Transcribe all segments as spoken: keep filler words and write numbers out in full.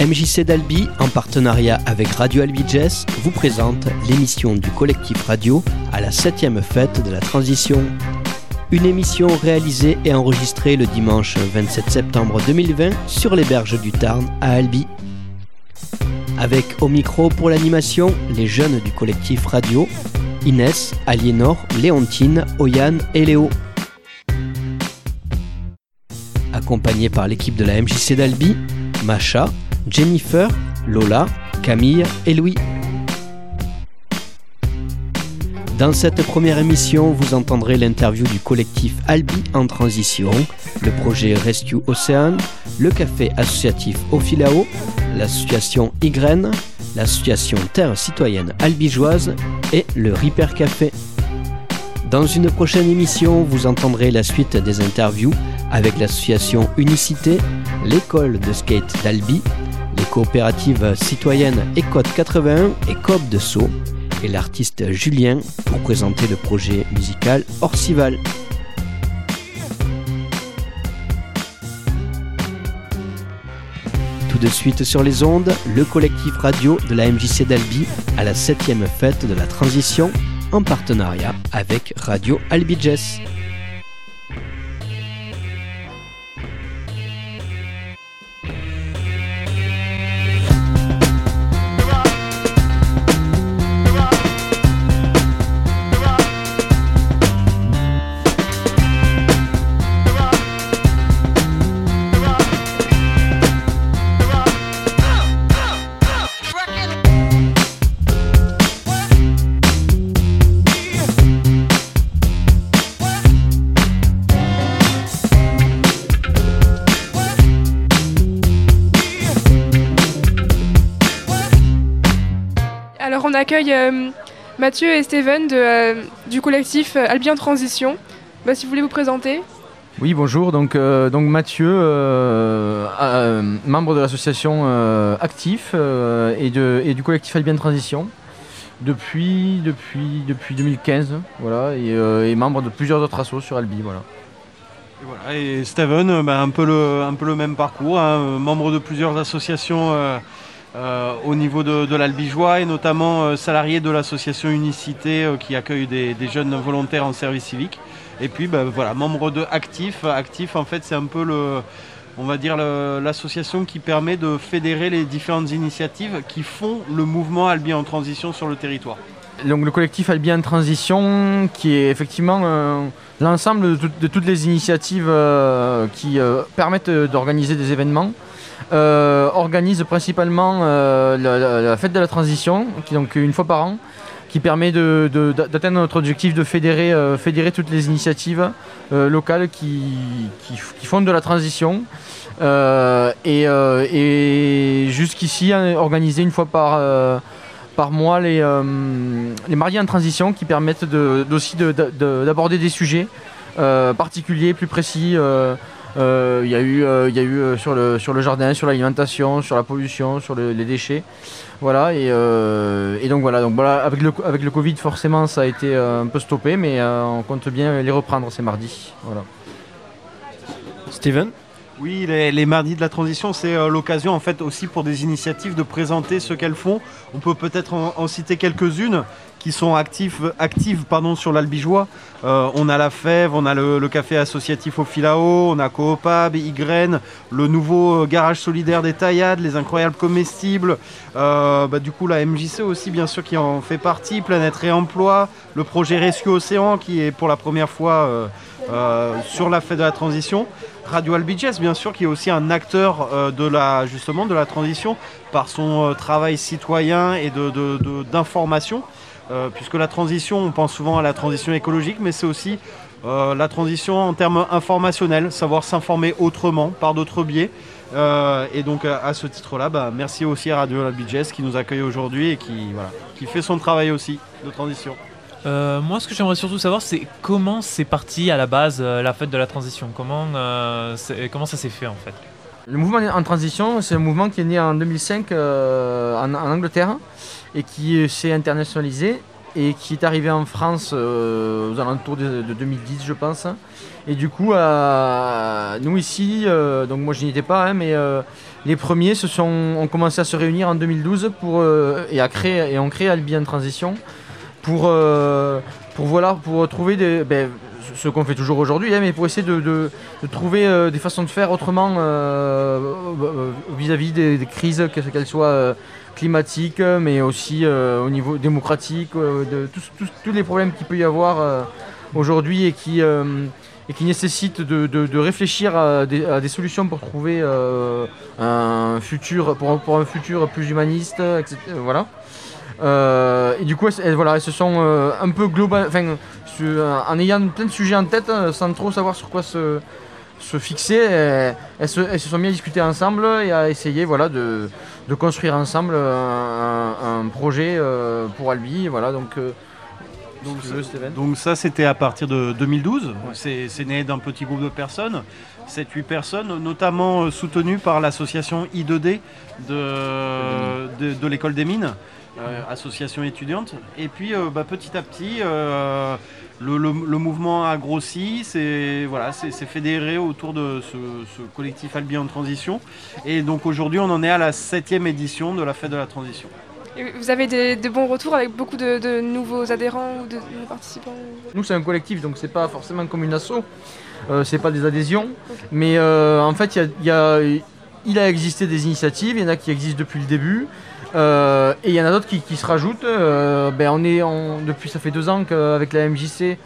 M J C d'Albi, en partenariat avec Radio Albi Jazz, vous présente l'émission du collectif radio à la septième fête de la transition. Une émission réalisée et enregistrée le dimanche vingt-sept septembre deux mille vingt sur les berges du Tarn à Albi. Avec au micro pour l'animation, les jeunes du collectif radio, Inès, Aliénor, Léontine, Oyane et Léo. Accompagnés par l'équipe de la M J C d'Albi, Macha, Jennifer, Lola, Camille et Louis. Dans cette première émission, vous entendrez l'interview du collectif Albi en transition, le projet Rescue Océan, le café associatif Ophilaо, l'association Y, l'association Terre Citoyenne Albigeoise et le Ripper Café. Dans une prochaine émission, vous entendrez la suite des interviews avec l'association Unicité, l'école de skate d'Albi, les coopératives citoyennes Écote quatre-vingt-un et Coop de Sceaux, et l'artiste Julien pour présenter le projet musical Orcival. Tout de suite sur les ondes, le collectif radio de la M J C d'Albi à la septième fête de la transition en partenariat avec Radio Albi Jazz. Alors on accueille euh, Mathieu et Steven de, euh, du collectif euh, Albi en transition. Bah, si vous voulez vous présenter. Oui, bonjour. Donc, euh, donc Mathieu, euh, euh, membre de l'association euh, Actif euh, et, de, et du collectif Albi en transition depuis, depuis, depuis deux mille quinze, voilà, et, euh, et membre de plusieurs autres assos sur Albi. Voilà. Et, voilà, et Steven, bah, un, peu le, un peu le même parcours, hein, membre de plusieurs associations euh, Euh, au niveau de, de l'Albigeois et notamment euh, salarié de l'association Unicité euh, qui accueille des, des jeunes volontaires en service civique. Et puis bah, voilà, membre de Actif. Actif en fait c'est un peu le, on va dire le, l'association qui permet de fédérer les différentes initiatives qui font le mouvement Albi en transition sur le territoire. Donc le collectif Albi en transition qui est effectivement euh, l'ensemble de, tout, de toutes les initiatives euh, qui euh, permettent d'organiser des événements. Euh, organise principalement euh, la, la, la fête de la transition, qui donc une fois par an, qui permet de, de, d'atteindre notre objectif de fédérer, euh, fédérer toutes les initiatives euh, locales qui, qui, qui font de la transition. Euh, et, euh, et jusqu'ici, organiser une fois par, euh, par mois les, euh, les mardis en transition qui permettent de, aussi de, de, d'aborder des sujets euh, particuliers, plus précis. Euh, Il euh, y a eu, euh, y a eu euh, sur, le, sur le jardin, sur l'alimentation, sur la pollution, sur le, les déchets. Voilà, et, euh, et donc voilà, donc voilà avec, le, avec le Covid, forcément, ça a été euh, un peu stoppé, mais euh, on compte bien les reprendre ces mardis. Voilà. Steven ? Oui, les, les mardis de la transition, c'est euh, l'occasion en fait aussi pour des initiatives de présenter ce qu'elles font. On peut peut-être en, en citer quelques-unes qui sont actives, actives pardon, sur l'Albigeois. Euh, on a la Fève, on a le, le café associatif Ophilao, on a Coopab, Y, le nouveau garage solidaire des Taillades, les incroyables comestibles. Euh, bah, du coup, la M J C aussi, bien sûr, qui en fait partie, Planète Réemploi, le projet Rescue Océan qui est pour la première fois euh, euh, sur la fête de la transition. Radio Albi Jazz, bien sûr, qui est aussi un acteur euh, de la, justement, de la transition par son euh, travail citoyen et de, de, de, d'information. Euh, puisque la transition, on pense souvent à la transition écologique, mais c'est aussi euh, la transition en termes informationnels, savoir s'informer autrement, par d'autres biais. Euh, et donc à, à ce titre-là, bah, merci aussi à Radio Albi Jazz qui nous accueille aujourd'hui et qui, voilà, qui fait son travail aussi de transition. Euh, moi, ce que j'aimerais surtout savoir, c'est comment c'est parti à la base euh, la fête de la transition. Comment, euh, c'est, comment ça s'est fait en fait. Le mouvement en transition, c'est un mouvement qui est né en deux mille cinq euh, en, en Angleterre et qui s'est internationalisé et qui est arrivé en France euh, aux alentours de, de deux mille dix, je pense. Et du coup, euh, nous ici, euh, donc moi je n'y étais pas, hein, mais euh, les premiers se sont, ont commencé à se réunir en deux mille douze pour, euh, et, à créer, et ont créé Albi en transition pour, euh, pour, voilà, pour trouver des, ben, ce qu'on fait toujours aujourd'hui, hein, mais pour essayer de, de, de trouver euh, des façons de faire autrement euh, vis-à-vis des, des crises, qu'elles soient euh, climatiques, mais aussi euh, au niveau démocratique, euh, de tous, tous, tous les problèmes qu'il peut y avoir euh, aujourd'hui et qui, euh, et qui nécessitent de, de, de réfléchir à des, à des solutions pour trouver euh, un futur, pour, pour un futur plus humaniste, et cetera. Voilà. Euh, et du coup, elles, voilà, elles se sont euh, un peu global, enfin, en ayant plein de sujets en tête, sans trop savoir sur quoi se, se fixer, elles, elles, se, elles se sont mis à discuter ensemble et à essayer, voilà, de, de construire ensemble un, un projet euh, pour Albi. Voilà, donc, euh, donc, si veux, donc ça, c'était à partir de deux mille douze. Ouais. C'est, c'est né d'un petit groupe de personnes, sept huit personnes, notamment soutenues par l'association I deux D de, de, de l'école des mines. Euh, association étudiante, et puis euh, bah, petit à petit euh, le, le, le mouvement a grossi, c'est, voilà, c'est, c'est fédéré autour de ce, ce collectif Albi en transition, et donc aujourd'hui on en est à la septième édition de la fête de la transition. Et vous avez des, des bons retours avec beaucoup de, de nouveaux adhérents ou de, de nouveaux participants? Nous c'est un collectif, donc c'est pas forcément comme une asso, euh, c'est pas des adhésions, okay. mais euh, en fait y a, y a, il a existé des initiatives, il y en a qui existent depuis le début. Euh, et il y en a d'autres qui, qui se rajoutent. Euh, ben on est, on, depuis ça fait deux ans qu'avec la M J C,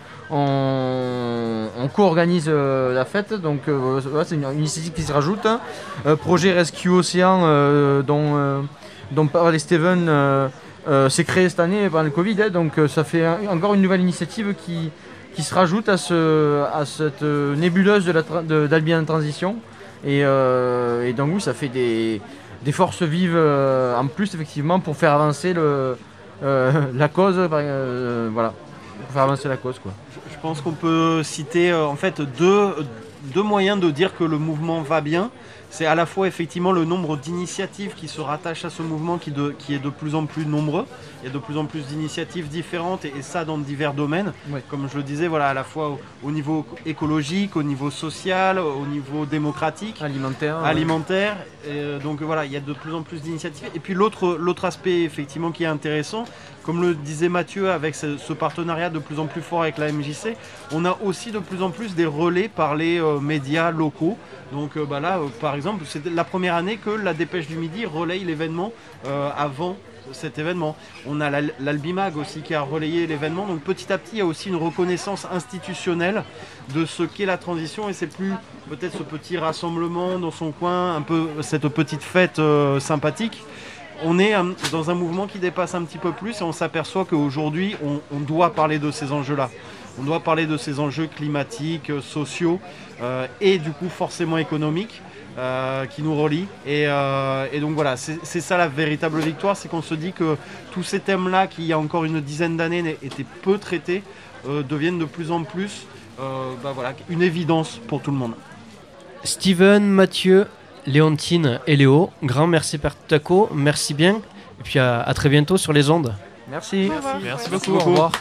on, on co-organise euh, la fête. Donc euh, voilà, c'est une, une initiative qui se rajoute. Euh, projet Rescue Océan, euh, dont, euh, dont parlait Steven, euh, euh, s'est créé cette année pendant le Covid. Hein, donc euh, ça fait un, encore une nouvelle initiative qui, qui se rajoute à, ce, à cette nébuleuse de la, de, d'Albi en transition. Et, euh, et donc oui, ça fait des... des forces vives euh, en plus effectivement pour faire avancer le, euh, la cause, euh, voilà, pour faire avancer la cause quoi. Je, je pense qu'on peut citer euh, en fait deux, deux moyens de dire que le mouvement va bien. C'est à la fois effectivement le nombre d'initiatives qui se rattachent à ce mouvement qui, de, qui est de plus en plus nombreux. Il y a de plus en plus d'initiatives différentes et, et ça dans divers domaines. Oui. Comme je le disais, voilà, à la fois au, au niveau écologique, au niveau social, au niveau démocratique, alimentaire. alimentaire. Ouais. Et, donc voilà, il y a de plus en plus d'initiatives. Et puis l'autre, l'autre aspect effectivement qui est intéressant, comme le disait Mathieu, avec ce, ce partenariat de plus en plus fort avec la M J C, on a aussi de plus en plus des relais par les euh, médias locaux. Donc euh, bah là, euh, par exemple, c'est la première année que la Dépêche du Midi relaye l'événement euh, avant cet événement. On a l'Albimag aussi qui a relayé l'événement. Donc petit à petit, il y a aussi une reconnaissance institutionnelle de ce qu'est la transition et c'est plus peut-être ce petit rassemblement dans son coin, un peu cette petite fête euh, sympathique. On est un, dans un mouvement qui dépasse un petit peu plus et on s'aperçoit qu'aujourd'hui, on, on doit parler de ces enjeux-là. On doit parler de ces enjeux climatiques, sociaux euh, et du coup forcément économiques euh, qui nous relient. Et, euh, et donc voilà, c'est, c'est ça la véritable victoire, c'est qu'on se dit que tous ces thèmes-là, qui il y a encore une dizaine d'années étaient peu traités, euh, deviennent de plus en plus euh, bah voilà, une évidence pour tout le monde. Steven, Mathieu, Léontine et Léo, grand merci pour Taco, merci bien. Et puis à, à très bientôt sur les ondes. Merci. Merci, merci, merci beaucoup. beaucoup. Au revoir.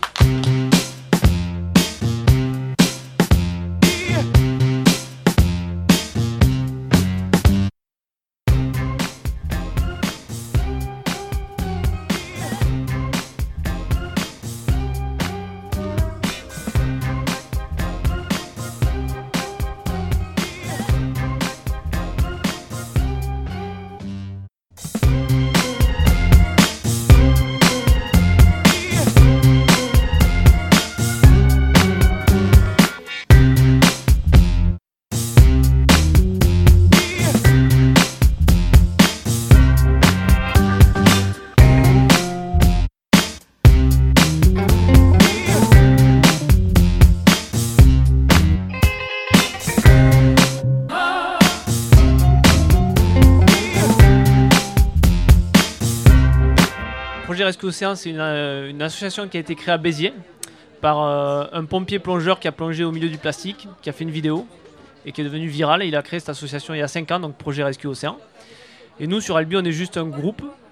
Rescue Océan, c'est une, euh, une association qui a été créée à Béziers par euh, un pompier plongeur qui a plongé au milieu du plastique, qui a fait une vidéo et qui est devenue virale. Il a créé cette association il y a cinq ans, donc Projet Rescue Océan. Et nous, sur Albi, on est juste un groupe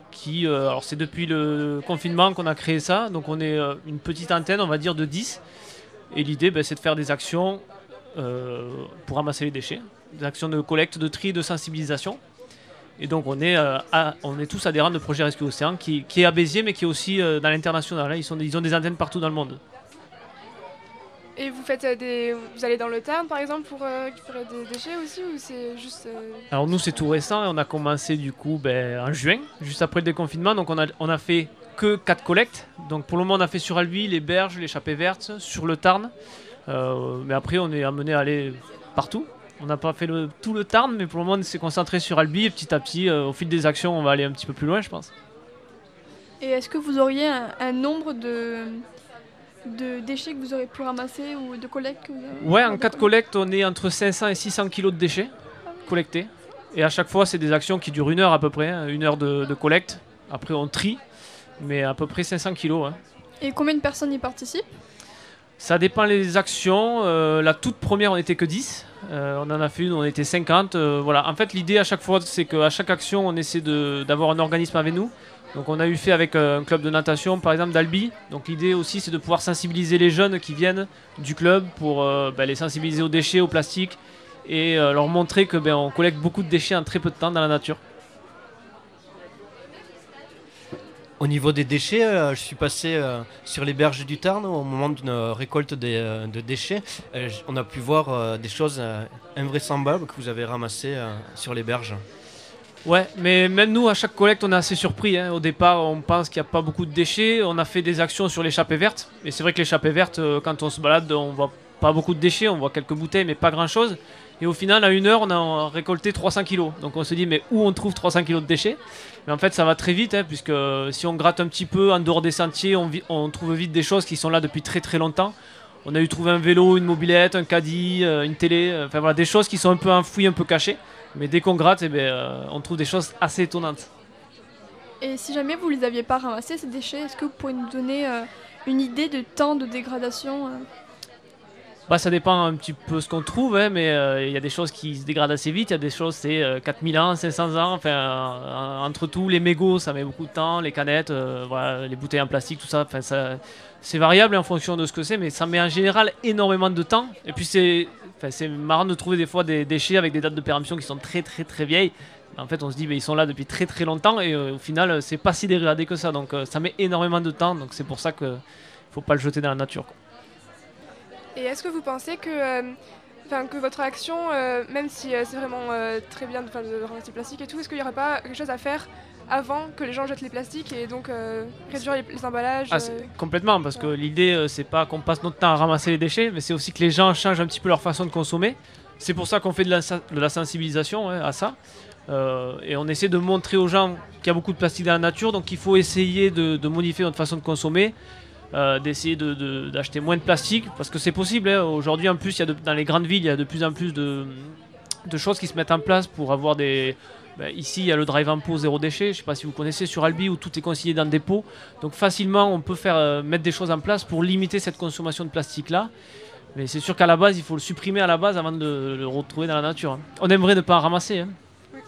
qui, euh, alors c'est depuis le confinement qu'on a créé ça, donc on est euh, une petite antenne, on va dire de dix, et l'idée ben, c'est de faire des actions euh, pour ramasser les déchets, des actions de collecte, de tri, de sensibilisation. Et donc on est, euh, à, on est tous adhérents de Projet Rescue Océan, qui, qui est à Béziers, mais qui est aussi euh, dans l'international. Hein. Ils, sont, ils ont des antennes partout dans le monde. Et vous faites euh, des, vous allez dans le Tarn par exemple pour euh, récupérer des déchets aussi ou c'est juste euh... Alors nous c'est tout récent et on a commencé du coup ben, en juin, juste après le déconfinement. Donc on a, on a fait que quatre collectes. Donc pour le moment on a fait sur Albi, les Berges, les Chapées Vertes, sur le Tarn. Euh, mais après on est amené à aller partout. On n'a pas fait le, tout le Tarn, mais pour le moment on s'est concentré sur Albi et petit à petit, euh, au fil des actions, on va aller un petit peu plus loin je pense. Et est-ce que vous auriez un, un nombre de... de déchets que vous aurez pu ramasser ou de collectes que vous avez... Ouais, en cas de collecte, on est entre cinq cents et six cents kilos de déchets collectés. Et à chaque fois, c'est des actions qui durent une heure à peu près, hein, une heure de, de collecte. Après, on trie, mais à peu près cinq cents kilos. Hein. Et combien de personnes y participent? Ça dépend des actions. Euh, la toute première, on n'était que dix. Euh, on en a fait une, on était cinquante. Euh, voilà. En fait, l'idée à chaque fois, c'est qu'à chaque action, on essaie de, d'avoir un organisme avec nous. Donc on a eu fait avec un club de natation par exemple d'Albi. Donc l'idée aussi c'est de pouvoir sensibiliser les jeunes qui viennent du club pour euh, bah, les sensibiliser aux déchets, au plastique et euh, leur montrer que ben, on collecte beaucoup de déchets en très peu de temps dans la nature. Au niveau des déchets, euh, je suis passé euh, sur les berges du Tarn au moment d'une récolte des, euh, de déchets. Euh, on a pu voir euh, des choses euh, invraisemblables que vous avez ramassées euh, sur les berges. Ouais, mais même nous, à chaque collecte, on est assez surpris. Hein. Au départ, on pense qu'il n'y a pas beaucoup de déchets. On a fait des actions sur les Chapées Vertes. Et c'est vrai que les Chapées Vertes, euh, quand on se balade, on voit pas beaucoup de déchets. On voit quelques bouteilles, mais pas grand-chose. Et au final, à une heure, on a récolté trois cents kilos. Donc on se dit, mais où on trouve trois cents kilos de déchets? Mais en fait, ça va très vite, hein, puisque si on gratte un petit peu en dehors des sentiers, on, vi- on trouve vite des choses qui sont là depuis très très longtemps. On a eu trouvé un vélo, une mobilette, un caddie, euh, une télé. euh, Enfin voilà, des choses qui sont un peu enfouies, un peu cachées. Mais dès qu'on gratte, eh ben, euh, on trouve des choses assez étonnantes. Et si jamais vous les aviez pas ramassés, ces déchets, est-ce que vous pourriez nous donner euh, une idée de temps de dégradation euh Bah, ça dépend un petit peu ce qu'on trouve, hein, mais il euh, y a des choses qui se dégradent assez vite. Il y a des choses, c'est euh, quatre mille ans, cinq cents ans. Enfin, euh, entre tout, les mégots, ça met beaucoup de temps. Les canettes, euh, voilà, les bouteilles en plastique, tout ça. Enfin, ça c'est variable en fonction de ce que c'est, mais ça met en général énormément de temps. Et puis, c'est, enfin, c'est marrant de trouver des fois des déchets avec des dates de péremption qui sont très, très, très vieilles. En fait, on se dit, mais ils sont là depuis très, très longtemps. Et euh, au final, c'est pas si dégradé que ça. Donc, euh, ça met énormément de temps. Donc, c'est pour ça qu'il ne faut pas le jeter dans la nature, quoi. Et est-ce que vous pensez que, euh, enfin, que votre action, euh, même si euh, c'est vraiment euh, très bien de, de ramasser le plastique et tout, est-ce qu'il n'y aurait pas quelque chose à faire avant que les gens jettent les plastiques et donc euh, réduire les, les emballages Ah, euh, c'est- complètement, parce que l'idée, euh, c'est pas qu'on passe notre temps à ramasser les déchets, mais c'est aussi que les gens changent un petit peu leur façon de consommer. C'est pour ça qu'on fait de la, sen- de la sensibilisation, hein, à ça. Euh, et on essaie de montrer aux gens qu'il y a beaucoup de plastique dans la nature, donc il faut essayer de, de modifier notre façon de consommer, euh, d'essayer de- de- d'acheter moins de plastique, parce que c'est possible. Hein. Aujourd'hui, en plus, il y a de- dans les grandes villes, il y a de plus en plus de, de choses qui se mettent en place pour avoir des... Ben, ici, il y a le drive en pot zéro déchet. Je ne sais pas si vous connaissez sur Albi où tout est consigné dans des pots. Donc facilement, on peut faire euh, mettre des choses en place pour limiter cette consommation de plastique-là. Mais c'est sûr qu'à la base, il faut le supprimer à la base avant de le, le retrouver dans la nature. Hein. On aimerait ne pas en ramasser. Hein.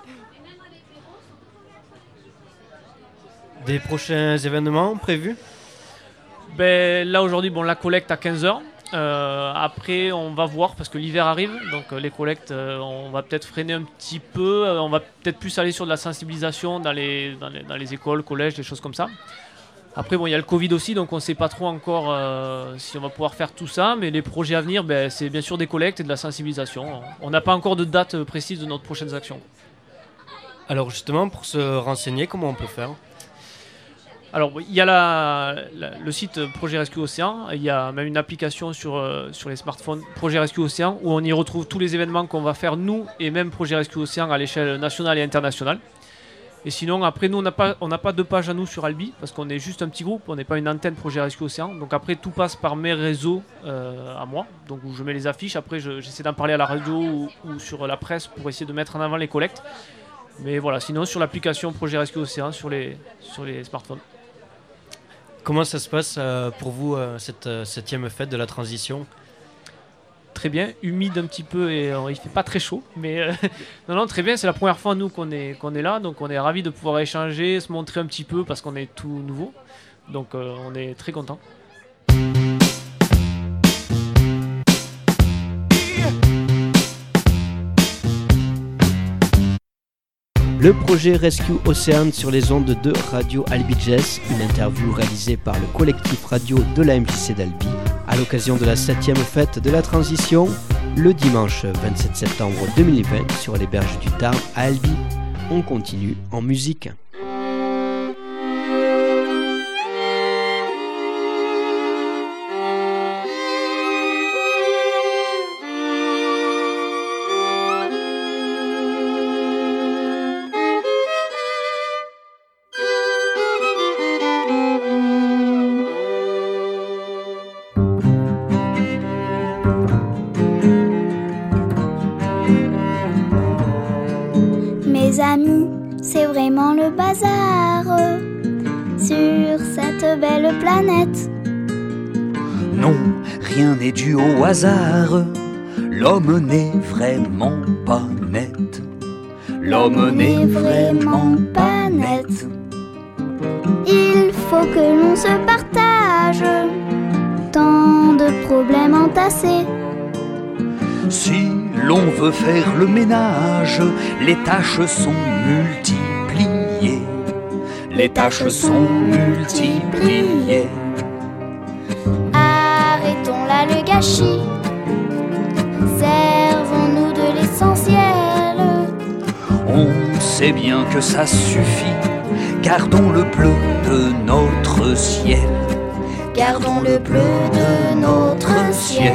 Des prochains événements prévus? Ben, là aujourd'hui, bon, la collecte à quinze heures. Euh, après, on va voir parce que l'hiver arrive, donc euh, les collectes, euh, on va peut-être freiner un petit peu. Euh, on va peut-être plus aller sur de la sensibilisation dans les, dans les, dans les écoles, collèges, des choses comme ça. Après, bon, il y a le Covid aussi, donc on ne sait pas trop encore euh, si on va pouvoir faire tout ça. Mais les projets à venir, ben, c'est bien sûr des collectes et de la sensibilisation. On n'a pas encore de date euh, précise de notre prochaines actions. Alors justement, pour se renseigner, comment on peut faire? Alors, il y a la, la- le site Projet Rescue Océan, il y a même une application sur, euh, sur les smartphones Projet Rescue Océan où on y retrouve tous les événements qu'on va faire nous et même Projet Rescue Océan à l'échelle nationale et internationale. Et sinon, après, nous, on n'a pas, on n'a pas de page à nous sur Albi parce qu'on est juste un petit groupe, on n'est pas une antenne Projet Rescue Océan. Donc après, tout passe par mes réseaux euh, à moi, donc où je mets les affiches. Après, je- j'essaie d'en parler à la radio ou, ou sur la presse pour essayer de mettre en avant les collectes. Mais voilà, sinon, sur l'application Projet Rescue Océan sur les, sur les smartphones. Comment ça se passe euh, pour vous, euh, cette euh, septième fête de la transition? très bien, humide un petit peu et euh, il fait pas très chaud. Mais euh, non, non, très bien. C'est la première fois nous qu'on est qu'on est là, donc on est ravis de pouvoir échanger, se montrer un petit peu parce qu'on est tout nouveau. Donc euh, on est très contents. Le projet Rescue Océan sur les ondes de Radio Albi Jazz, une interview réalisée par le collectif radio de la M J C d'Albi à l'occasion de la septième fête de la transition, le dimanche vingt-sept septembre deux mille vingt sur les berges du Tarn à Albi. On continue en musique. Mes amis, c'est vraiment le bazar sur cette belle planète. Non, rien n'est dû au hasard. L'homme n'est vraiment pas net. L'homme n'est vraiment pas net. Il faut que l'on se partage tant de problèmes entassés. Si l'on veut faire le ménage, les tâches sont multipliées. Les tâches sont multipliées. Arrêtons là le gâchis. Servons-nous de l'essentiel. On sait bien que ça suffit. Gardons le bleu de notre ciel. Gardons le bleu de notre ciel.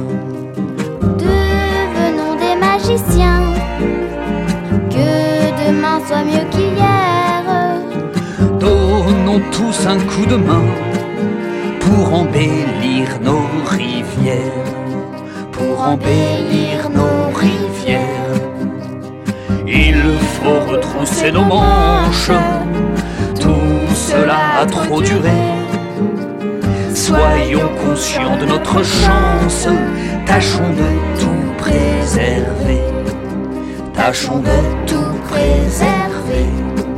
Devenons des magiciens. Que demain soit mieux qu'hier. Donnons tous un coup de main pour embellir nos rivières. Pour embellir nos rivières. Il faut retrousser nos manches. Tout cela a trop duré. Soyons conscients de notre chance. Tâchons de tout préserver. Tâchons de tout préserver.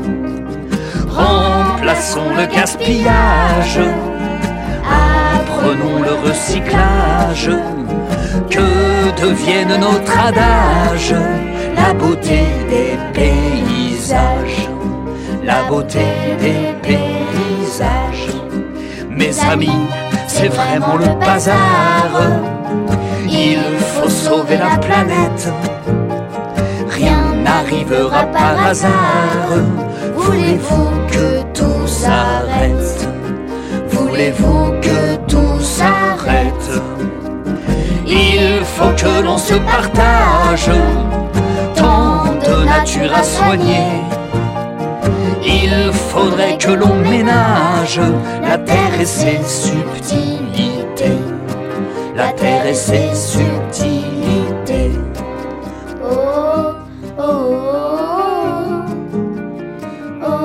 Remplaçons le gaspillage. Apprenons le recyclage. Que devienne notre adage. La beauté des paysages. La beauté des paysages. Mes amis, c'est vraiment le bazar. Il faut sauver la planète. Rien n'arrivera par hasard. Voulez-vous que tout s'arrête? Voulez-vous que tout s'arrête? Il faut que l'on se partage. Tant de nature à soigner. Il faudrait que l'on ménage la terre et ses subtilités. La terre et ses subtilités. Oh, oh, oh, oh,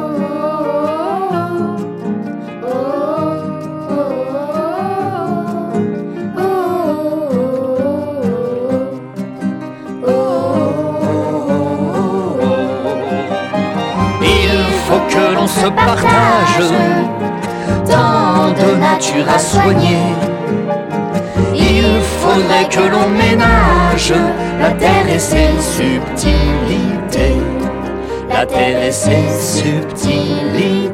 Que l'on se partage tant de nature à soigner. Il faudrait que l'on ménage la terre et ses subtilités. La terre et ses subtilités.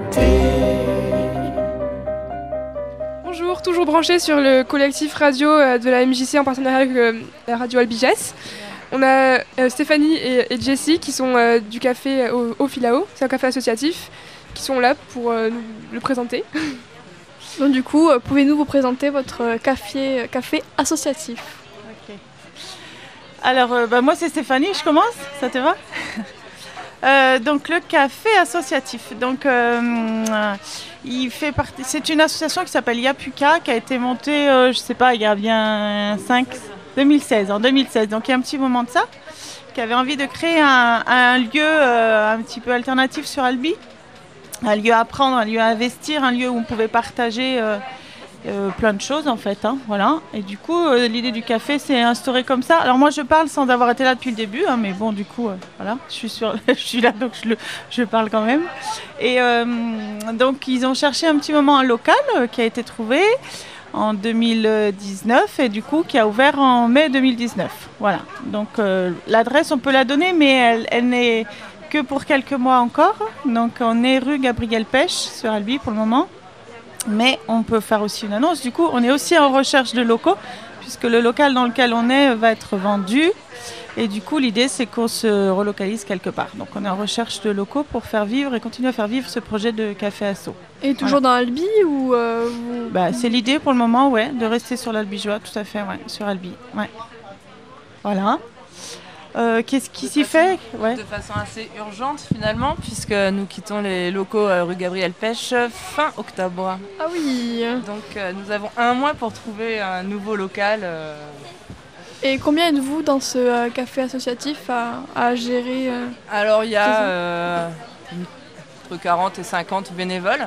Bonjour, toujours branché sur le collectif radio de la M J C en partenariat avec euh, la radio Albi Jazz. On a euh, Stéphanie et, et Jessie qui sont euh, du café au, au Filao, c'est un café associatif, qui sont là pour euh, nous le présenter. Donc du coup, euh, pouvez-nous vous présenter votre café, café associatif? Ok. Alors, euh, bah, moi c'est Stéphanie, je commence, ça te va? euh, Donc le café associatif, donc euh, il fait partie, c'est une association qui s'appelle Yapuka, qui a été montée, euh, je sais pas, il y a bien cinq deux mille seize, en deux mille seize, donc il y a un petit moment de ça, qui avait envie de créer un, un lieu euh, un petit peu alternatif sur Albi, un lieu à apprendre, un lieu à investir, un lieu où on pouvait partager euh, euh, plein de choses en fait. Hein, voilà. Et du coup, euh, l'idée du café s'est instaurée comme ça. Alors moi, je parle sans avoir été là depuis le début, hein, mais bon, du coup, euh, voilà, je suis, sur, je suis là, donc je, le, je parle quand même. Et euh, donc, ils ont cherché un petit moment un local euh, qui a été trouvé en deux mille dix-neuf et du coup qui a ouvert en mai deux mille dix-neuf. Voilà. Donc euh, l'adresse on peut la donner mais elle, elle n'est que pour quelques mois encore. Donc on est rue Gabriel Pêche sur Albi pour le moment. Mais on peut faire aussi une annonce. Du coup on est aussi en recherche de locaux puisque le local dans lequel on est va être vendu. Et du coup l'idée c'est qu'on se relocalise quelque part. Donc on est en recherche de locaux pour faire vivre et continuer à faire vivre ce projet de café asso. Et toujours voilà. Dans Albi ou euh, vous... bah, c'est l'idée pour le moment, ouais, de rester sur l'Albigeois, tout à fait, ouais, sur Albi. Ouais. Voilà. Euh, qu'est-ce qui s'y fait ouais. De façon assez urgente finalement, puisque nous quittons les locaux euh, rue Gabriel Pêche fin octobre. Ah oui. Donc euh, nous avons un mois pour trouver un nouveau local. Euh... Et combien êtes-vous dans ce euh, café associatif à, à gérer euh, Alors il y a euh, entre quarante et cinquante bénévoles.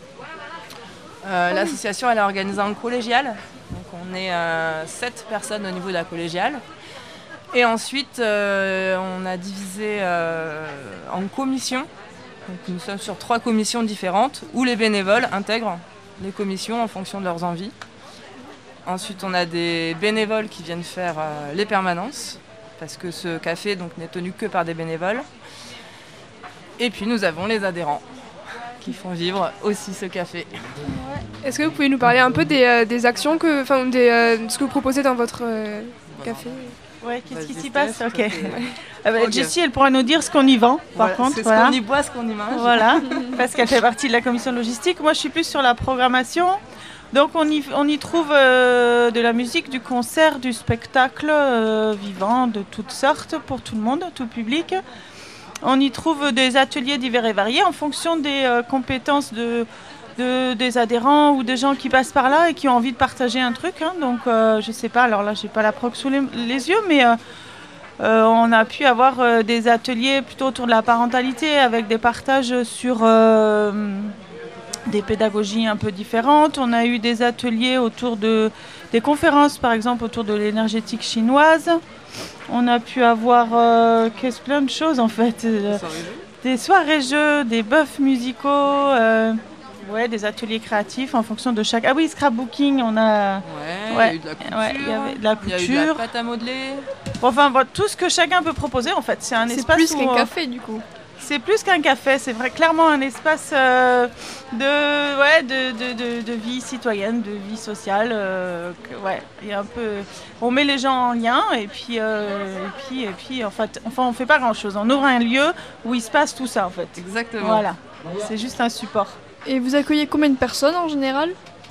Euh, oh. L'association elle est organisée en collégiale, donc on est euh, sept personnes au niveau de la collégiale. Et ensuite, euh, on a divisé euh, en commissions. Donc, nous sommes sur trois commissions différentes où les bénévoles intègrent les commissions en fonction de leurs envies. Ensuite, on a des bénévoles qui viennent faire euh, les permanences parce que ce café donc, n'est tenu que par des bénévoles. Et puis, nous avons les adhérents qui font vivre aussi ce café. Est-ce que vous pouvez nous parler un peu des, euh, des actions, que, enfin, des, euh, ce que vous proposez dans votre euh, café ? Ouais, qu'est-ce qui s'y passe? Ok. Ouais. Ah bah, okay. Jessie, elle pourra nous dire ce qu'on y vend, par voilà, contre. C'est voilà. ce qu'on y boit, ce qu'on y mange. Voilà, parce qu'elle fait partie de la commission logistique. Moi, je suis plus sur la programmation. Donc, on y, on y trouve euh, de la musique, du concert, du spectacle euh, vivant de toutes sortes pour tout le monde, tout public. On y trouve des ateliers divers et variés en fonction des euh, compétences de... De, des adhérents ou des gens qui passent par là et qui ont envie de partager un truc. Hein. Donc, euh, je sais pas, alors là, j'ai pas la proc sous les, les yeux, mais euh, euh, on a pu avoir euh, des ateliers plutôt autour de la parentalité avec des partages sur euh, des pédagogies un peu différentes. On a eu des ateliers autour de des conférences, par exemple, autour de l'énergétique chinoise. On a pu avoir euh, qu'est-ce, plein de choses, en fait. Euh, des soirées-jeux, des bœufs musicaux. Euh, Ouais, des ateliers créatifs en fonction de chaque... Ah oui, scrapbooking, on a... Ouais, ouais, il y a eu de la couture, ouais, il y avait de la couture. Il y a eu de la pâte à modeler. Bon, enfin, bon, tout ce que chacun peut proposer, en fait. C'est un c'est espace plus où, qu'un euh, café, du coup. C'est plus qu'un café, c'est vrai, clairement un espace euh, de, ouais, de, de, de, de vie citoyenne, de vie sociale. Euh, que, ouais, il y a un peu... On met les gens en lien et puis, euh, et puis, et puis en fait, enfin, on ne fait pas grand-chose. On ouvre un lieu où il se passe tout ça, en fait. Exactement. Voilà, c'est juste un support. Et vous accueillez combien de personnes en général?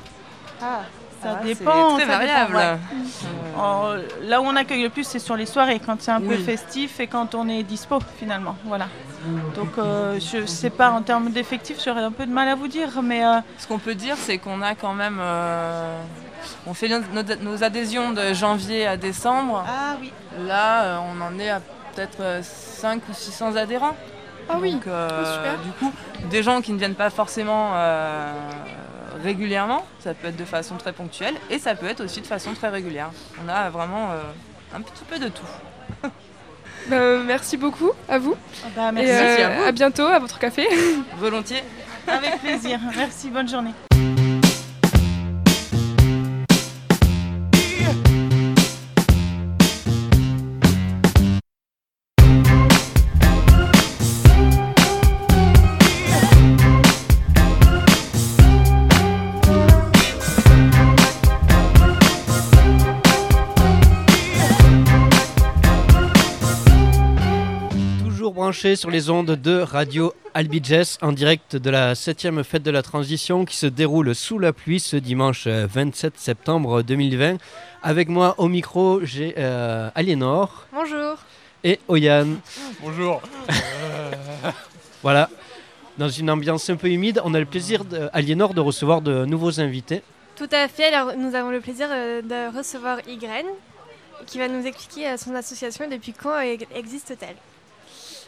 Ah, ça ah, dépend. C'est très ça variable. Dépend, ouais. Alors, là où on accueille le plus, c'est sur les soirées, quand c'est un oui. peu festif et quand on est dispo, finalement. Voilà. Donc, euh, je ne sais pas, en termes d'effectifs, j'aurais un peu de mal à vous dire. Mais euh... ce qu'on peut dire, c'est qu'on a quand même... Euh... On fait nos, nos adhésions de janvier à décembre. Ah oui. Là, on en est à peut-être cinq ou six cents adhérents. Ah oui, donc, euh, super. Du coup, des gens qui ne viennent pas forcément euh, régulièrement, ça peut être de façon très ponctuelle et ça peut être aussi de façon très régulière. On a vraiment euh, un petit peu de tout. bah, merci beaucoup à vous. Bah, merci et, euh, à vous. À bientôt à votre café. Volontiers. Avec plaisir. Merci, bonne journée. Branché sur les ondes de Radio Albi Jazz en direct de la septième fête de la transition qui se déroule sous la pluie ce dimanche vingt-sept septembre deux mille vingt. Avec moi au micro, j'ai euh, Aliénor. Bonjour. Et Oyane. Bonjour. Voilà, dans une ambiance un peu humide, on a le plaisir, de, Aliénor, de recevoir de nouveaux invités. Tout à fait, alors nous avons le plaisir de recevoir Ygraine qui va nous expliquer son association et depuis quand existe-t-elle.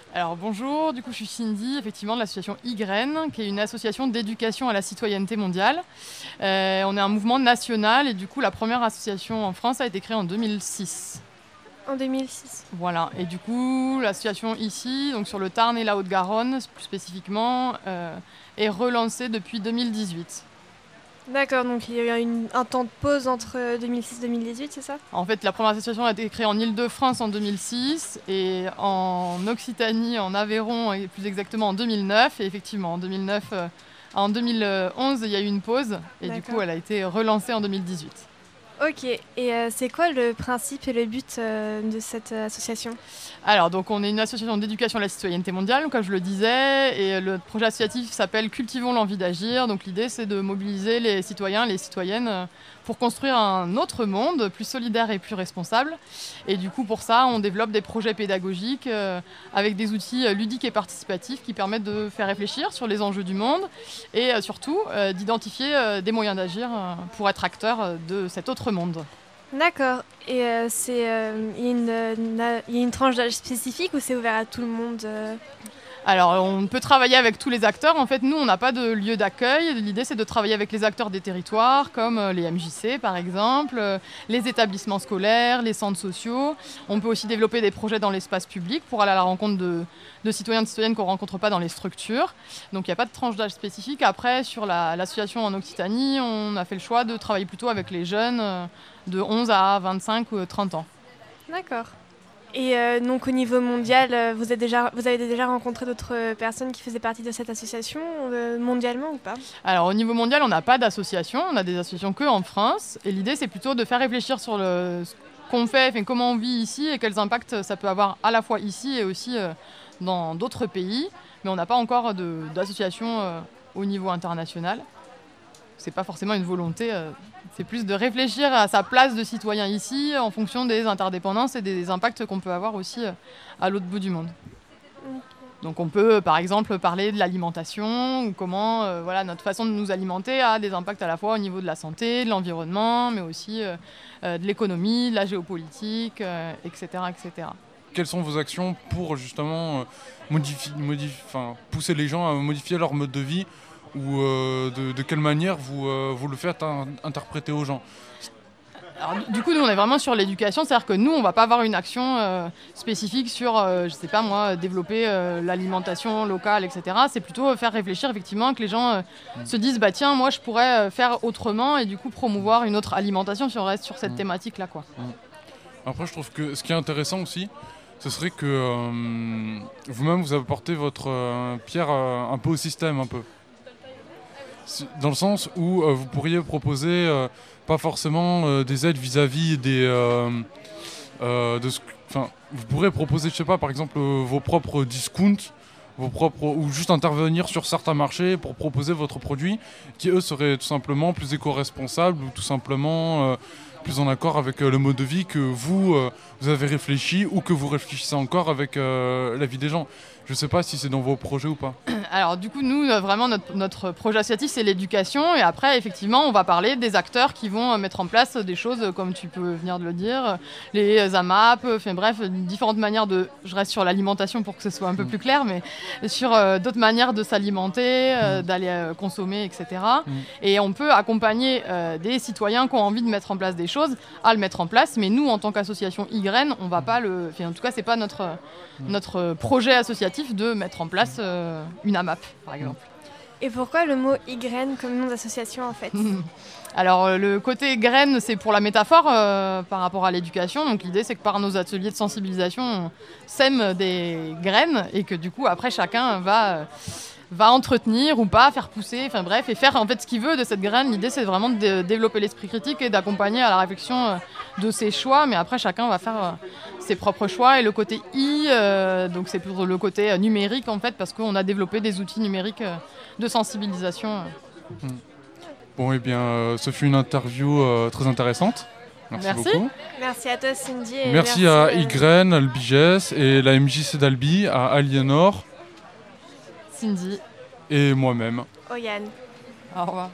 Alors bonjour, du coup je suis Cindy, effectivement de l'association Y, qui est une association d'éducation à la citoyenneté mondiale. Euh, on est un mouvement national et du coup la première association en France a été créée en deux mille six. En deux mille six. Voilà, et du coup l'association ici, donc sur le Tarn et la Haute-Garonne plus spécifiquement, euh, est relancée depuis deux mille dix-huit. D'accord, donc il y a eu une, un temps de pause entre deux mille six et deux mille dix-huit, c'est ça? En fait, la première association a été créée en Île-de-France en deux mille six et en Occitanie, en Aveyron, et plus exactement en deux mille neuf. Et effectivement, en deux mille neuf, euh, en deux mille onze, il y a eu une pause et D'accord. du coup, elle a été relancée en deux mille dix-huit. Ok, et euh, c'est quoi le principe et le but euh, de cette euh, association? Alors, donc, on est une association d'éducation à la citoyenneté mondiale, comme je le disais, et le projet associatif s'appelle Cultivons l'envie d'agir. Donc, l'idée, c'est de mobiliser les citoyens, les citoyennes euh, pour construire un autre monde plus solidaire et plus responsable. Et du coup, pour ça, on développe des projets pédagogiques euh, avec des outils euh, ludiques et participatifs qui permettent de faire réfléchir sur les enjeux du monde et euh, surtout euh, d'identifier euh, des moyens d'agir euh, pour être acteur euh, de cet autre monde. D'accord, et euh, c'est, euh, il y a une, une, il y a une tranche d'âge spécifique ou c'est ouvert à tout le monde euh Alors, on peut travailler avec tous les acteurs. En fait, nous, on n'a pas de lieu d'accueil. L'idée, c'est de travailler avec les acteurs des territoires, comme les M J C, par exemple, les établissements scolaires, les centres sociaux. On peut aussi développer des projets dans l'espace public pour aller à la rencontre de, de citoyens et de citoyennes qu'on ne rencontre pas dans les structures. Donc, il n'y a pas de tranche d'âge spécifique. Après, sur la, l'association en Occitanie, on a fait le choix de travailler plutôt avec les jeunes de onze à vingt-cinq ou trente ans. D'accord. Et euh, donc au niveau mondial, euh, vous, êtes déjà, vous avez déjà rencontré d'autres personnes qui faisaient partie de cette association, euh, mondialement ou pas? Alors au niveau mondial, on n'a pas d'association, on a des associations que en France. Et l'idée, c'est plutôt de faire réfléchir sur le, ce qu'on fait, enfin, comment on vit ici et quels impacts ça peut avoir à la fois ici et aussi euh, dans d'autres pays. Mais on n'a pas encore de, d'association euh, au niveau international. C'est pas forcément une volonté, euh, c'est plus de réfléchir à sa place de citoyen ici en fonction des interdépendances et des impacts qu'on peut avoir aussi euh, à l'autre bout du monde. Okay. Donc on peut par exemple parler de l'alimentation ou comment euh, voilà, notre façon de nous alimenter a des impacts à la fois au niveau de la santé, de l'environnement, mais aussi euh, euh, de l'économie, de la géopolitique, euh, et cetera, et cetera. Quelles sont vos actions pour justement euh, modifier, modifier, enfin, pousser les gens à modifier leur mode de vie? Ou euh, de, de quelle manière vous, euh, vous le faites in- interpréter aux gens? Alors, du coup, nous, on est vraiment sur l'éducation, c'est-à-dire que nous, on ne va pas avoir une action euh, spécifique sur, euh, je ne sais pas moi, développer euh, l'alimentation locale, et cetera. C'est plutôt faire réfléchir, effectivement, que les gens euh, mmh. se disent, bah tiens, moi, je pourrais euh, faire autrement et du coup promouvoir une autre alimentation si on reste sur cette mmh. thématique-là, quoi. Mmh. Après, je trouve que ce qui est intéressant aussi, ce serait que euh, vous-même, vous apportez votre euh, pierre euh, un peu au système, un peu. Dans le sens où euh, vous pourriez proposer euh, pas forcément euh, des aides vis-à-vis des... Euh, euh, de ce, vous pourrez proposer, je sais pas, par exemple, euh, vos propres discounts, vos propres, ou juste intervenir sur certains marchés pour proposer votre produit, qui eux seraient tout simplement plus éco-responsables ou tout simplement euh, plus en accord avec euh, le mode de vie que vous, euh, vous avez réfléchi ou que vous réfléchissez encore avec euh, la vie des gens. Je ne sais pas si c'est dans vos projets ou pas. Alors du coup, nous, vraiment, notre, notre projet associatif, c'est l'éducation. Et après, effectivement, on va parler des acteurs qui vont mettre en place des choses, comme tu peux venir de le dire, les A M A P, enfin bref, différentes manières de... Je reste sur l'alimentation pour que ce soit un peu mmh. plus clair, mais sur euh, d'autres manières de s'alimenter, euh, mmh. d'aller euh, consommer, et cetera. Mmh. Et on peut accompagner euh, des citoyens qui ont envie de mettre en place des choses à le mettre en place. Mais nous, en tant qu'association Y, on va pas le... Enfin, en tout cas, c'est pas notre, mmh. notre projet associatif de mettre en place euh, une A M A P, par exemple. Et pourquoi le mot Y comme nom d'association, en fait? Alors, le côté graine, c'est pour la métaphore euh, par rapport à l'éducation. Donc, l'idée, c'est que par nos ateliers de sensibilisation, on sème des graines et que du coup, après, chacun va... Euh, va entretenir ou pas, faire pousser, enfin bref, et faire en fait ce qu'il veut de cette graine. L'idée, c'est vraiment de dé- développer l'esprit critique et d'accompagner à la réflexion euh, de ses choix, mais après, chacun va faire euh, ses propres choix. Et le côté I, euh, donc c'est pour le côté euh, numérique, en fait, parce qu'on a développé des outils numériques euh, de sensibilisation. Euh. Mmh. Bon, et eh bien, euh, ce fut une interview euh, très intéressante. Merci, merci beaucoup. Merci à toi, Cindy. Et merci, merci à Y, à Albigès et la M J C d'Albi, à Aliénor, Cindy et moi-même. Oyane. Au revoir.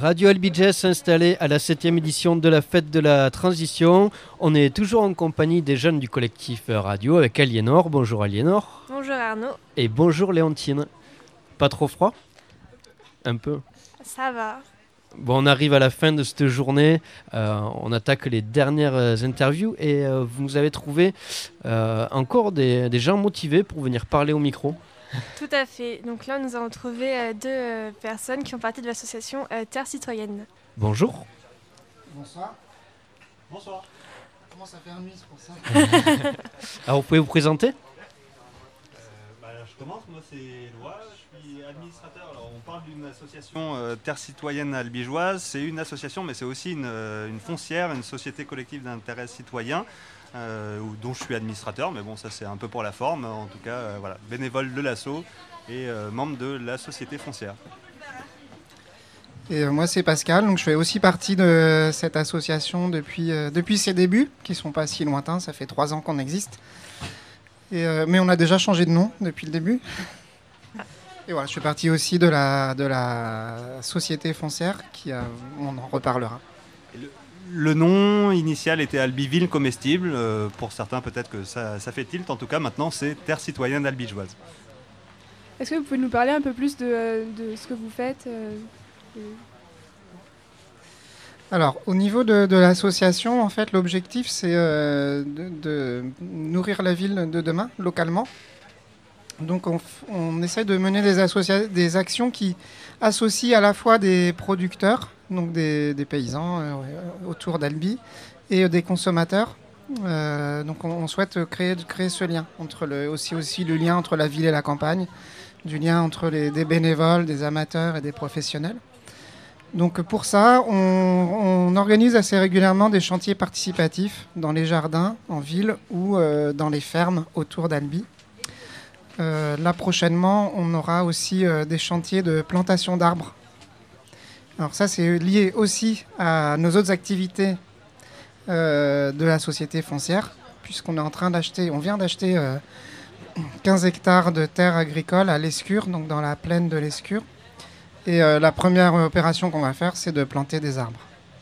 Radio Albi Jazz installé à la septième édition de la fête de la transition. On est toujours en compagnie des jeunes du collectif radio avec Aliénor. Bonjour Aliénor. Bonjour Arnaud. Et bonjour Léontine. Pas trop froid ? Un peu. Ça va. Bon, on arrive à la fin de cette journée. Euh, on attaque les dernières interviews et euh, vous nous avez trouvé euh, encore des, des gens motivés pour venir parler au micro. Tout à fait. Donc là, nous avons trouvé euh, deux euh, personnes qui font partie de l'association euh, Terre Citoyenne. Bonjour. Bonsoir. Bonsoir. Comment ça fait un nuit, c'est pour ça. Alors, vous pouvez vous présenter ? euh, bah, Je commence, moi c'est Éloi, je suis administrateur. Alors, on parle d'une association euh, Terre Citoyenne albigeoise. C'est une association, mais c'est aussi une, euh, une foncière, une société collective d'intérêt citoyen. Euh, dont je suis administrateur, mais bon, ça c'est un peu pour la forme. En tout cas, euh, voilà, bénévole de l'asso et euh, membre de la société foncière. Et euh, moi c'est Pascal, donc je fais aussi partie de cette association depuis, euh, depuis ses débuts, qui ne sont pas si lointains, ça fait trois ans qu'on existe. Et, euh, mais on a déjà changé de nom depuis le début. Et voilà, je fais partie aussi de la, de la société foncière, qui a, on en reparlera. Le nom initial était Albiville comestible. Euh, pour certains, peut-être que ça, ça fait tilt. En tout cas, maintenant, c'est Terre Citoyenne albigeoise. Est-ce que vous pouvez nous parler un peu plus de, euh, de ce que vous faites euh, de... Alors, au niveau de, de l'association, en fait, l'objectif, c'est euh, de, de nourrir la ville de demain, localement. Donc, on, on essaie de mener des, associa- des actions qui associent à la fois des producteurs, donc des, des paysans euh, autour d'Albi, et euh, des consommateurs. Euh, donc, on, on souhaite créer, créer ce lien, entre le, aussi, aussi le lien entre la ville et la campagne, du lien entre les, des bénévoles, des amateurs et des professionnels. Donc, pour ça, on, on organise assez régulièrement des chantiers participatifs dans les jardins, en ville ou euh, dans les fermes autour d'Albi. Euh, là, prochainement, on aura aussi euh, des chantiers de plantation d'arbres. Alors ça, c'est lié aussi à nos autres activités euh, de la société foncière, puisqu'on est en train d'acheter, on vient d'acheter euh, quinze hectares de terres agricoles à l'Escure, donc dans la plaine de l'Escure. Et euh, la première opération qu'on va faire, c'est de planter des arbres.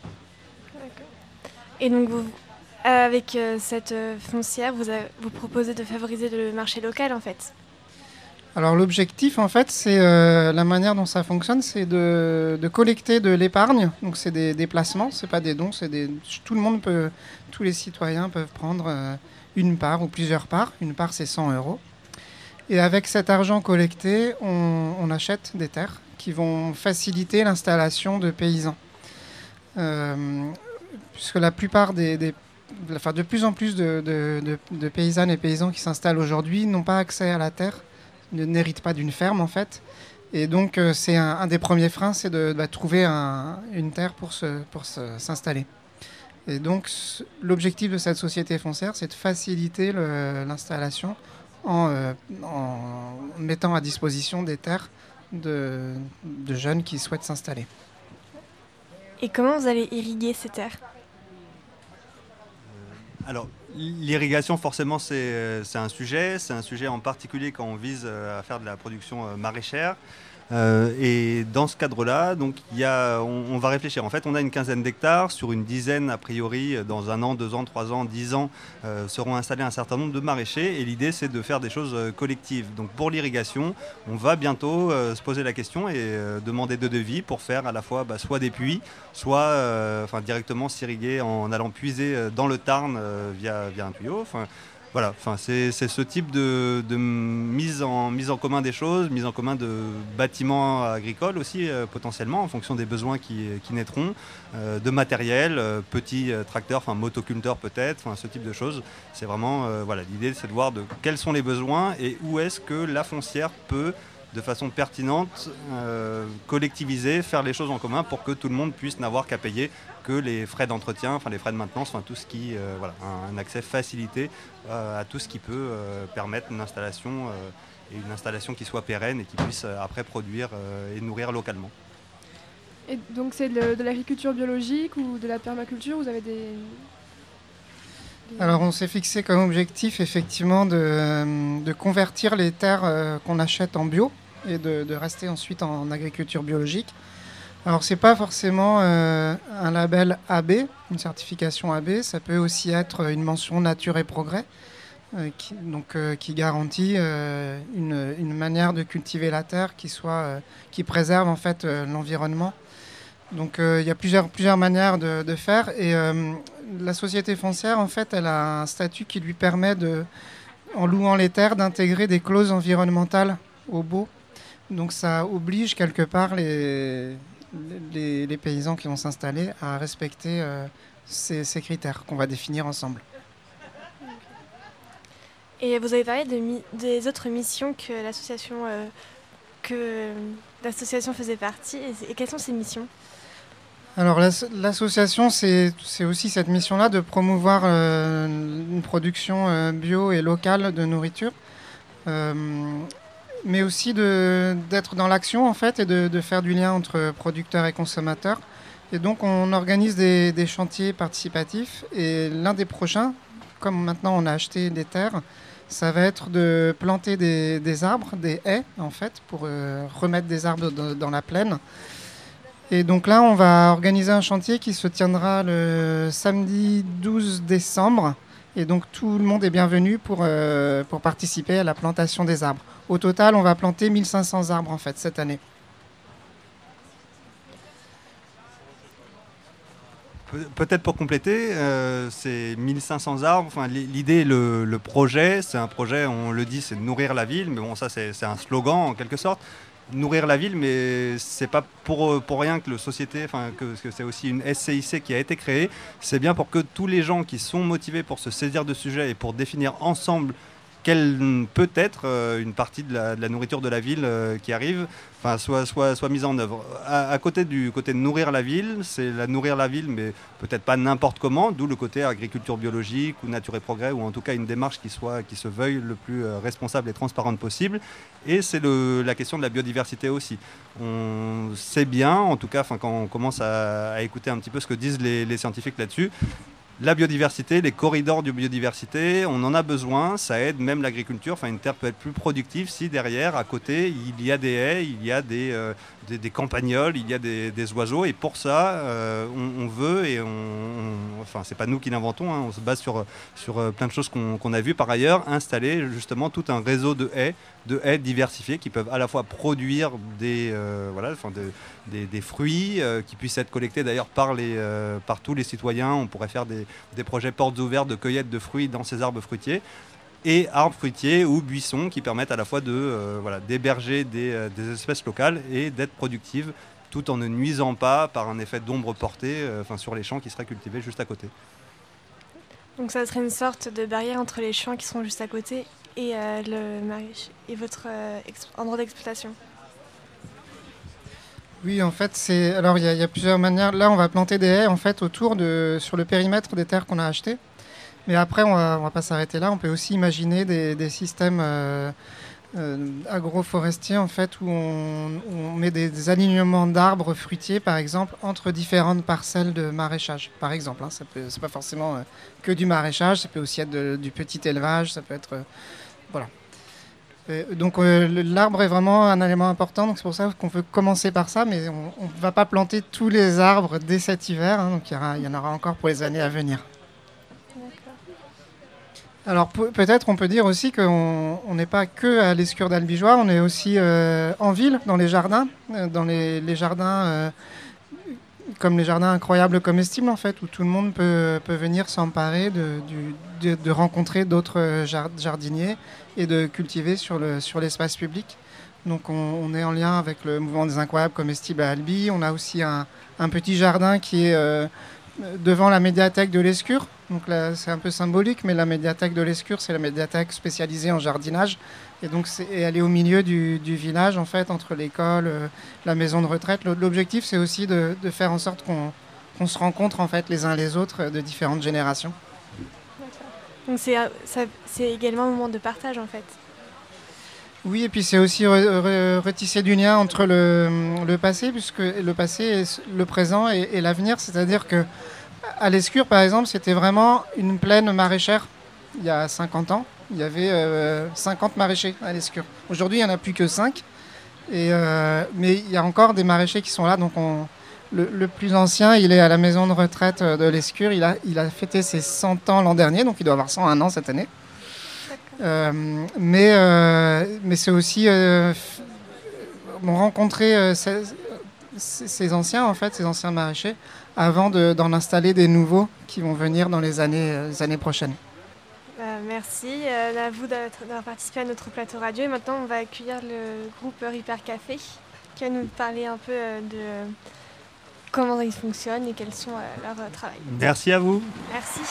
Et donc, vous, euh, avec euh, cette euh, foncière, vous, avez, vous proposez de favoriser le marché local, en fait. Alors l'objectif, en fait, c'est euh, la manière dont ça fonctionne, c'est de, de collecter de l'épargne. Donc c'est des, des placements, c'est pas des dons, c'est des, tout le monde peut, tous les citoyens peuvent prendre euh, une part ou plusieurs parts. Une part, c'est cent euros. Et avec cet argent collecté, on, on achète des terres qui vont faciliter l'installation de paysans. Euh, puisque la plupart des, des enfin, de plus en plus de, de, de, de paysannes et paysans qui s'installent aujourd'hui n'ont pas accès à la terre, ne n'héritent pas d'une ferme en fait. Et donc euh, c'est un, un des premiers freins, c'est de, de bah, trouver un, une terre pour, se, pour se, s'installer. Et donc c- l'objectif de cette société foncière, c'est de faciliter le, l'installation en, euh, en mettant à disposition des terres de, de jeunes qui souhaitent s'installer. Et comment vous allez irriguer ces terres ? Alors, l'irrigation, forcément, c'est, c'est un sujet. C'est un sujet en particulier quand on vise à faire de la production maraîchère. Euh, et dans ce cadre-là, donc, y a, on, on va réfléchir. En fait, on a une quinzaine d'hectares. Sur une dizaine, a priori, dans un an, deux ans, trois ans, dix ans, euh, seront installés un certain nombre de maraîchers. Et l'idée, c'est de faire des choses euh, collectives. Donc, pour l'irrigation, on va bientôt euh, se poser la question et euh, demander de devis pour faire à la fois bah, soit des puits, soit euh, enfin, directement s'irriguer en allant puiser dans le Tarn euh, via, via un tuyau. Enfin, Voilà, enfin, c'est, c'est ce type de, de mise, en, mise en commun des choses, mise en commun de bâtiments agricoles aussi euh, potentiellement en fonction des besoins qui, qui naîtront, euh, de matériel, euh, petits euh, tracteurs, enfin motoculteurs peut-être, enfin, ce type de choses. C'est vraiment, euh, voilà, l'idée c'est de voir de quels sont les besoins et où est-ce que la foncière peut de façon pertinente, euh, collectiviser, faire les choses en commun pour que tout le monde puisse n'avoir qu'à payer que les frais d'entretien, enfin les frais de maintenance, enfin tout ce qui, euh, voilà, un, un accès facilité euh, à tout ce qui peut euh, permettre une installation euh, et une installation qui soit pérenne et qui puisse euh, après produire euh, et nourrir localement. Et donc c'est de, de l'agriculture biologique ou de la permaculture ? Vous avez des... Alors on s'est fixé comme objectif effectivement de, de convertir les terres euh, qu'on achète en bio et de, de rester ensuite en agriculture biologique. Alors c'est pas forcément euh, un label A B, une certification A B, ça peut aussi être une mention Nature et Progrès, euh, qui, donc, euh, qui garantit euh, une, une manière de cultiver la terre qui, soit, euh, qui préserve en fait euh, l'environnement. Donc il euh, y a plusieurs, plusieurs manières de, de faire et euh, la société foncière en fait elle a un statut qui lui permet de, en louant les terres d'intégrer des clauses environnementales au baux. Donc ça oblige quelque part les, les, les paysans qui vont s'installer à respecter euh, ces, ces critères qu'on va définir ensemble. Et vous avez parlé de mi- des autres missions que l'association, euh, que l'association faisait partie. Et, et quelles sont ces missions ? Alors l'as- l'association, c'est, c'est aussi cette mission-là de promouvoir euh, une production euh, bio et locale de nourriture. Euh, mais aussi de, d'être dans l'action en fait et de, de faire du lien entre producteurs et consommateurs. Et donc on organise des, des chantiers participatifs et l'un des prochains, comme maintenant on a acheté des terres, ça va être de planter des, des arbres, des haies en fait, pour euh, remettre des arbres dans, dans la plaine. Et donc là on va organiser un chantier qui se tiendra le samedi douze décembre. Et donc tout le monde est bienvenu pour, euh, pour participer à la plantation des arbres. Au total, on va planter mille cinq cents arbres en fait cette année. Pe- Peut-être pour compléter, euh, c'est mille cinq cents arbres. Enfin, l'idée, le, le projet, c'est un projet, on le dit, c'est de nourrir la ville. Mais bon, ça, c'est, c'est un slogan en quelque sorte. Nourrir la ville, mais c'est pas pour, pour rien que le société, enfin que, que c'est aussi une S C I C qui a été créée. C'est bien pour que tous les gens qui sont motivés pour se saisir de sujet et pour définir ensemble quelle peut être euh, une partie de la, de la nourriture de la ville euh, qui arrive, enfin soit, soit, soit mise en œuvre. À, à côté du côté de nourrir la ville, c'est la nourrir la ville, mais peut-être pas n'importe comment, d'où le côté agriculture biologique ou nature et progrès, ou en tout cas une démarche qui, soit, qui se veuille le plus euh, responsable et transparente possible. Et c'est le, la question de la biodiversité aussi. On sait bien, en tout cas quand on commence à, à écouter un petit peu ce que disent les, les scientifiques là-dessus, la biodiversité, les corridors de biodiversité, on en a besoin, ça aide même l'agriculture. Enfin, une terre peut être plus productive si derrière, à côté, il y a des haies, il y a des, euh, des, des campagnols, il y a des, des oiseaux. Et pour ça, euh, on, on veut, et on, on, enfin, c'est pas nous qui l'inventons, hein, on se base sur, sur euh, plein de choses qu'on, qu'on a vues par ailleurs, installer justement tout un réseau de haies, de haies diversifiées qui peuvent à la fois produire des, euh, voilà, enfin, de, des, des fruits euh, qui puissent être collectés d'ailleurs par, les, euh, par tous les citoyens. On pourrait faire des des projets portes ouvertes de cueillette de fruits dans ces arbres fruitiers, et arbres fruitiers ou buissons qui permettent à la fois de, euh, voilà, d'héberger des, euh, des espèces locales et d'être productives tout en ne nuisant pas par un effet d'ombre portée euh, enfin, sur les champs qui seraient cultivés juste à côté. Donc ça serait une sorte de barrière entre les champs qui sont juste à côté et, euh, le maraîcher et votre euh, exp- endroit d'exploitation. Oui, en fait, c'est alors il y, y a plusieurs manières. Là, on va planter des haies en fait autour de sur le périmètre des terres qu'on a achetées. Mais après, on va, on va pas s'arrêter là. On peut aussi imaginer des, des systèmes euh, euh, agroforestiers en fait où on, où on met des, des alignements d'arbres fruitiers, par exemple, entre différentes parcelles de maraîchage. Par exemple, hein, ça peut, c'est pas forcément euh, que du maraîchage. Ça peut aussi être de, du petit élevage. Ça peut être euh, voilà. Donc euh, l'arbre est vraiment un élément important, donc c'est pour ça qu'on veut commencer par ça, mais on ne va pas planter tous les arbres dès cet hiver, hein, donc il y, aura, il y en aura encore pour les années à venir. Alors pe- peut-être on peut dire aussi qu'on n'est pas que à l'Escure d'Albigeois, on est aussi euh, en ville, dans les jardins, euh, dans les, les jardins euh, comme les jardins incroyables comestibles en fait, où tout le monde peut, peut venir s'emparer de, du, de, de rencontrer d'autres jard- jardiniers et de cultiver sur, le, sur l'espace public. Donc on, on est en lien avec le mouvement des incroyables comestibles à Albi. On a aussi un, un petit jardin qui est euh, devant la médiathèque de l'Escure. Donc là, c'est un peu symbolique, mais la médiathèque de l'Escure, c'est la médiathèque spécialisée en jardinage. Et donc c'est, et elle est au milieu du, du village, en fait, entre l'école, euh, la maison de retraite. L'objectif, c'est aussi de, de faire en sorte qu'on, qu'on se rencontre en fait, les uns les autres de différentes générations. Donc c'est, ça, c'est également un moment de partage en fait. Oui, et puis c'est aussi re, re, retisser du lien entre le, le passé, puisque le passé, le présent et, et l'avenir. C'est-à-dire que à l'Escure, par exemple, c'était vraiment une plaine maraîchère il y a cinquante ans. Il y avait euh, cinquante maraîchers à l'Escure. Aujourd'hui, il n'y en a plus que cinq. Et, euh, mais il y a encore des maraîchers qui sont là. Donc on, Le, le plus ancien, il est à la maison de retraite de l'Escure. Il a, il a fêté ses cent ans l'an dernier, donc il doit avoir cent un ans cette année. Euh, mais, euh, mais c'est aussi... Euh, f- on rencontrait euh, ces, ces anciens, en fait, ces anciens maraîchers, avant de, d'en installer des nouveaux qui vont venir dans les années, euh, les années prochaines. Euh, merci euh, à vous d'être- d'avoir participé à notre plateau radio. Et maintenant, on va accueillir le groupe Repair Café qui va nous parler un peu euh, de euh, comment ils fonctionnent et quels sont euh, leurs euh, travails. Merci à vous. Merci.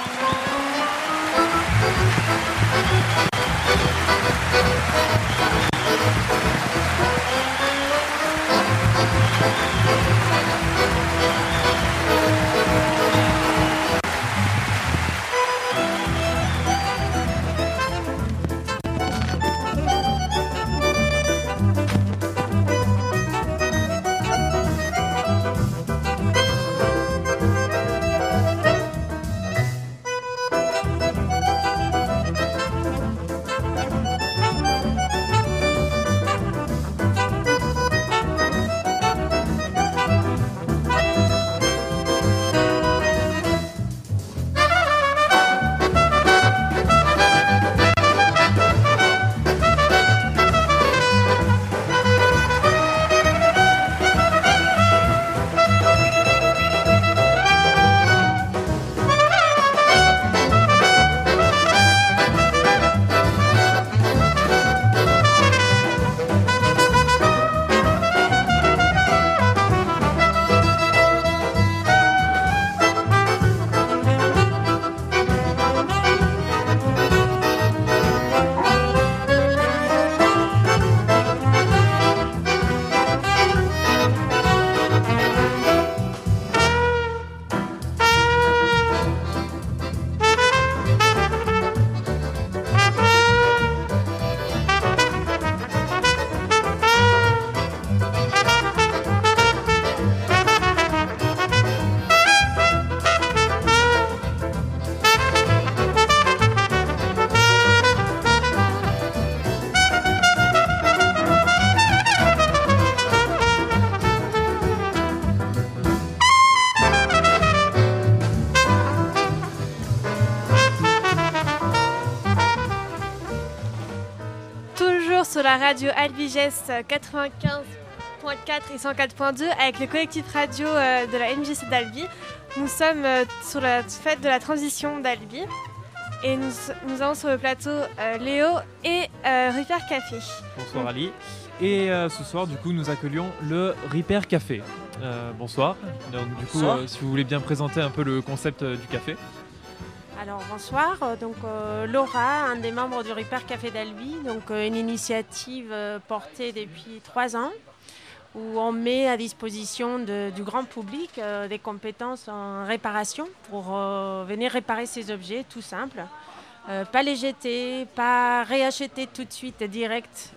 Sur la radio Albiges quatre-vingt-quinze point quatre et cent quatre point deux avec le collectif radio euh, de la M J C d'Albi. Nous sommes euh, sur la fête de la transition d'Albi et nous, nous avons sur le plateau euh, Léo et euh, Repair Café. Bonsoir Ali. Et euh, ce soir, du coup, nous accueillons le Repair Café. Euh, bonsoir. Donc, du coup, Bonsoir. euh, si vous voulez bien présenter un peu le concept euh, du café. Alors bonsoir, Euh, donc euh, Laura, un des membres du Repair Café d'Albi, donc euh, une initiative euh, portée depuis trois ans où on met à disposition de- du grand public euh, des compétences en réparation pour euh, venir réparer ces objets tout simple. Euh, pas les jeter, pas réacheter tout de suite direct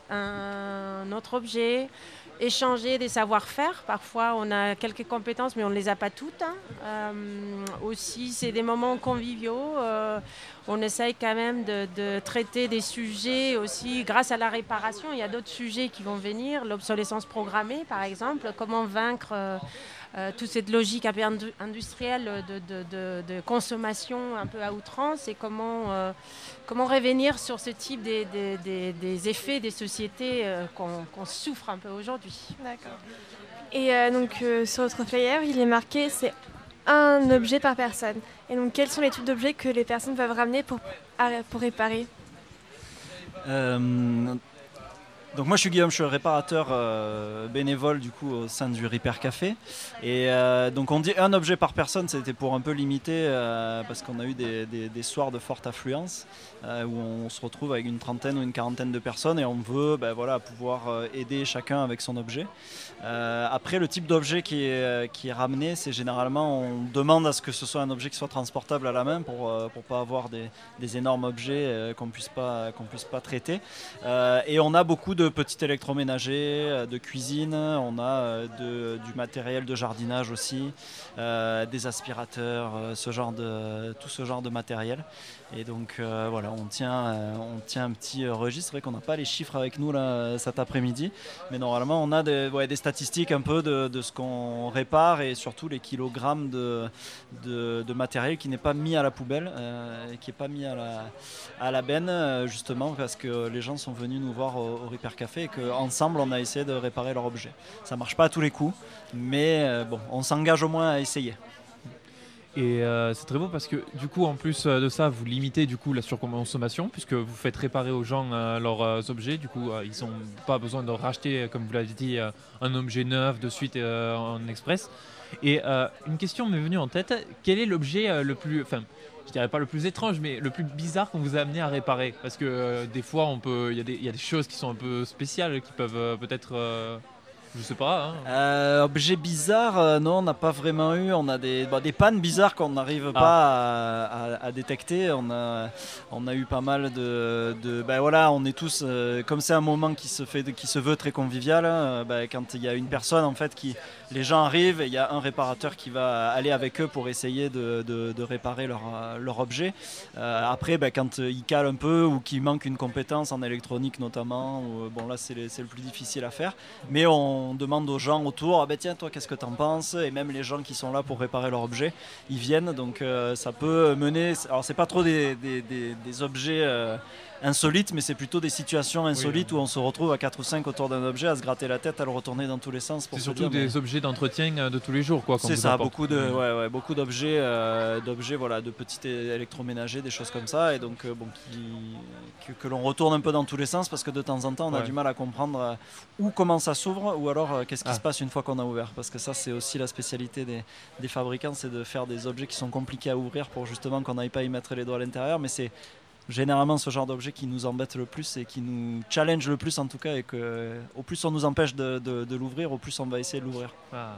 un autre objet, échanger des savoir-faire. Parfois, on a quelques compétences, mais on ne les a pas toutes, hein. Euh, aussi, c'est des moments conviviaux. Euh, on essaye quand même de, de traiter des sujets aussi grâce à la réparation. Il y a d'autres sujets qui vont venir, l'obsolescence programmée, par exemple. Comment vaincre euh, euh, toute cette logique un peu indu- industrielle de, de- de- de consommation un peu à outrance et comment, euh, comment revenir sur ce type des, des- des- des effets des sociétés euh, qu'on qu'on souffre un peu aujourd'hui. D'accord. Et euh, donc euh, sur votre flyer, il est marqué c'est un objet par personne. Et donc quels sont les types d'objets que les personnes peuvent ramener pour, à- pour réparer? Euh, donc moi je suis Guillaume, je suis réparateur euh, bénévole du coup au sein du Repair Café et euh, donc on dit un objet par personne, c'était pour un peu limiter euh, parce qu'on a eu des, des- des soirs de forte affluence euh, où on se retrouve avec une trentaine ou une quarantaine de personnes et on veut ben, voilà, pouvoir euh, aider chacun avec son objet. Euh, après le type d'objet qui est, euh, qui est ramené, c'est généralement on demande à ce que ce soit un objet qui soit transportable à la main pour ne pas avoir des, des énormes objets euh, qu'on puisse pas, qu'on puisse pas traiter. Euh, et on a beaucoup de de petits électroménagers, euh, de cuisine, on a euh, de, du matériel de jardinage aussi, euh, des aspirateurs, euh, ce genre de, tout ce genre de matériel. Et donc euh, voilà, on tient, euh, on tient un petit euh, registre. C'est vrai qu'on n'a pas les chiffres avec nous là, cet après-midi, mais normalement on a des, ouais, des statistiques un peu de, de ce qu'on répare et surtout les kilogrammes de, de, de matériel qui n'est pas mis à la poubelle, euh, qui n'est pas mis à la, à la benne, euh, justement parce que les gens sont venus nous voir au, au Repair Café et qu'ensemble on a essayé de réparer leur objet. Ça ne marche pas à tous les coups, mais euh, bon, on s'engage au moins à essayer. Et euh, c'est très beau parce que du coup en plus de ça vous limitez du coup la surconsommation puisque vous faites réparer aux gens euh, leurs euh, objets, du coup euh, ils n'ont pas besoin de racheter comme vous l'avez dit euh, un objet neuf de suite euh, en express. Et euh, une question m'est venue en tête, quel est l'objet euh, le plus, enfin je dirais pas le plus étrange mais le plus bizarre qu'on vous a amené à réparer? Parce que euh, des fois on peut, il y, y a des choses qui sont un peu spéciales qui peuvent euh, peut-être... Euh, Je sais pas. Hein. Euh, objet bizarre, euh, non, on n'a pas vraiment eu. On a des, bah, des pannes bizarres qu'on n'arrive Ah. pas à, à- à détecter. On a, on a eu pas mal de. de bah, voilà, on est tous. euh, comme c'est un moment qui se, fait, qui se veut très convivial, hein, bah, quand il y a une personne, en fait, qui. Les gens arrivent et il y a un réparateur qui va aller avec eux pour essayer de, de- de réparer leur, euh, leur objet. Euh, après, bah, quand euh, ils calent un peu ou qu'il manque une compétence en électronique notamment, ou, euh, bon là c'est le, c'est le plus difficile à faire. Mais on on demande aux gens autour, ah ben tiens toi qu'est-ce que t'en penses, et même les gens qui sont là pour réparer leur objet, ils viennent, donc euh, ça peut mener, alors c'est pas trop des, des, des- des objets euh, insolites, mais c'est plutôt des situations insolites où on se retrouve à quatre ou cinq autour d'un objet à se gratter la tête, à le retourner dans tous les sens pour C'est se surtout dire, des mais- objets d'entretien euh, de tous les jours quoi. qu'on c'est vous ça, apporte. beaucoup de, Mm. ouais, ouais, beaucoup d'objets, euh, d'objets, voilà, de petits é- électroménagers, des choses comme ça, et donc euh, bon, qui- que, que l'on retourne un peu dans tous les sens parce que de temps en temps on a Ouais. du mal à comprendre euh, où comment ça s'ouvre ou alors euh, qu'est-ce qui Ah. se passe une fois qu'on a ouvert, parce que ça c'est aussi la spécialité des, des fabricants, c'est de faire des objets qui sont compliqués à ouvrir pour justement qu'on n'aille pas y mettre les doigts à l'intérieur, mais c'est généralement ce genre d'objet qui nous embête le plus et qui nous challenge le plus en tout cas, et que euh, au plus on nous empêche de, de- de l'ouvrir, au plus on va essayer de l'ouvrir. Ah.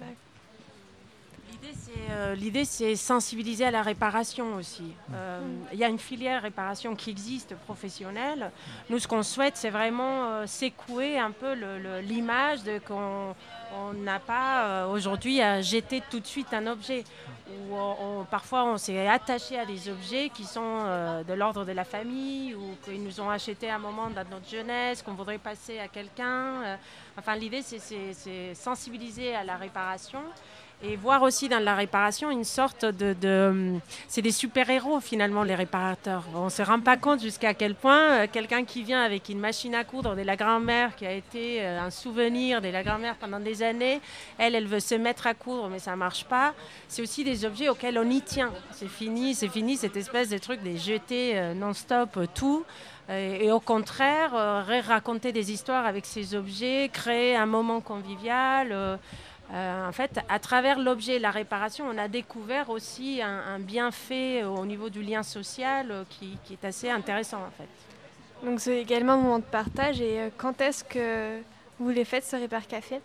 L'idée, c'est, euh, L'idée, c'est sensibiliser à la réparation aussi. Euh, Il y a une filière réparation qui existe, professionnelle. Nous, ce qu'on souhaite, c'est vraiment euh, secouer un peu le- le- l'image de qu'on on n'a pas euh, aujourd'hui à jeter tout de suite un objet. Ou on- on- parfois, on s'est attaché à des objets qui sont euh, de l'ordre de la famille ou qu'ils nous ont achetés à un moment dans notre jeunesse, qu'on voudrait passer à quelqu'un. Euh, Enfin, l'idée, c'est- c'est c'est sensibiliser à la réparation. Et voir aussi dans la réparation une sorte de... de- c'est des super-héros finalement, les réparateurs. On ne se rend pas compte jusqu'à quel point euh, quelqu'un qui vient avec une machine à coudre de la grand-mère qui a été euh, un souvenir de la grand-mère pendant des années, elle, elle veut se mettre à coudre mais ça ne marche pas. C'est aussi des objets auxquels on y tient. C'est fini, c'est fini cette espèce de truc des jeter euh, non-stop euh, tout. Euh, Et au contraire, euh, ré- raconter des histoires avec ces objets, créer un moment convivial. euh, euh, en fait, à travers l'objet et la réparation, on a découvert aussi un, un bienfait au niveau du lien social euh, qui, qui est assez intéressant en fait. Donc c'est également un moment de partage. Et euh, quand est-ce que vous les faites, ce Repair Café?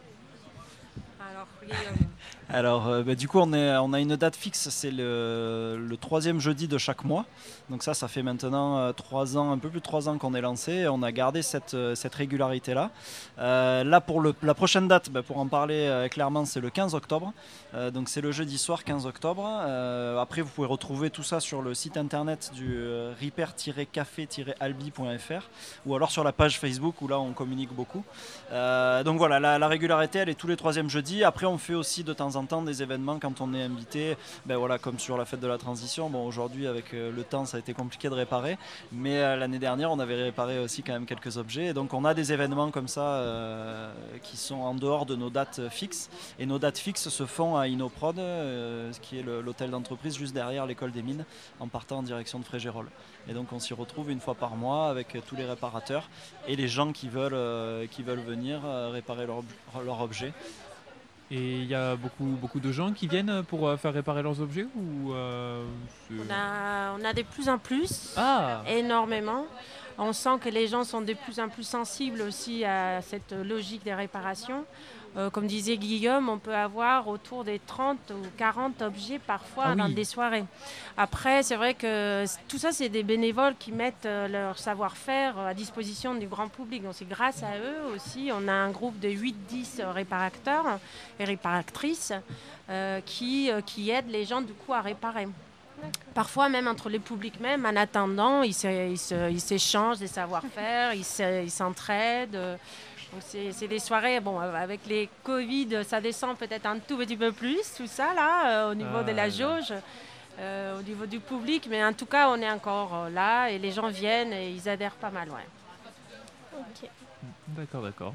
Alors, Alors, euh, bah, du coup, on, est, on a une date fixe, c'est le, le troisième jeudi de chaque mois. Donc ça, ça fait maintenant euh, trois ans, un peu plus de trois ans qu'on est lancé. On a gardé cette, euh, cette régularité-là. Euh, là, pour le- la prochaine date, bah, pour en parler euh, clairement, c'est le quinze octobre. Euh, donc c'est le jeudi soir, quinze octobre. Euh, après, vous pouvez retrouver tout ça sur le site internet du euh, repair tiret café tiret albi point f r ou alors sur la page Facebook où là, on communique beaucoup. Euh, donc voilà, la, la régularité, elle est tous les troisièmes jeudis. Après, on fait aussi de temps en temps des événements quand on est invité, ben voilà, comme sur la fête de la transition. Bon, aujourd'hui, avec euh, le temps, ça a été compliqué de réparer, mais euh, l'année dernière, on avait réparé aussi quand même quelques objets. Et donc, on a des événements comme ça euh, qui sont en dehors de nos dates fixes. Et nos dates fixes se font à Innoprod, euh, qui est le- l'hôtel d'entreprise juste derrière l'école des mines, en partant en direction de Frégérolles. Et donc, on s'y retrouve une fois par mois avec euh, tous les réparateurs et les gens qui veulent, euh, qui veulent venir euh, réparer leur, ob- leur objet. Et il y a beaucoup, beaucoup de gens qui viennent pour euh, faire réparer leurs objets ou euh, c'est- On a, on a de plus en plus, Ah. énormément. On sent que les gens sont de plus en plus sensibles aussi à cette logique des réparations. Euh, comme disait Guillaume, on peut avoir autour des trente ou quarante objets parfois Ah oui. dans des soirées. Après, c'est vrai que tout ça, c'est des bénévoles qui mettent euh, leur savoir-faire à disposition du grand public. Donc c'est grâce à eux aussi. On a un groupe de huit dix réparateurs et réparatrices euh, qui, euh, qui aident les gens du coup à réparer. Parfois même entre les publics même, en attendant, ils, se- ils se- ils s'échangent des savoir-faire, ils, se- ils s'entraident. Donc c'est, c'est des soirées, bon, avec les Covid, ça descend peut-être un tout petit peu plus, tout ça là, euh, au niveau Ah, de la là. jauge, euh, au niveau du public, mais en tout cas, on est encore euh, là et les gens viennent et ils adhèrent pas mal, ouais. Ok. D'accord, d'accord.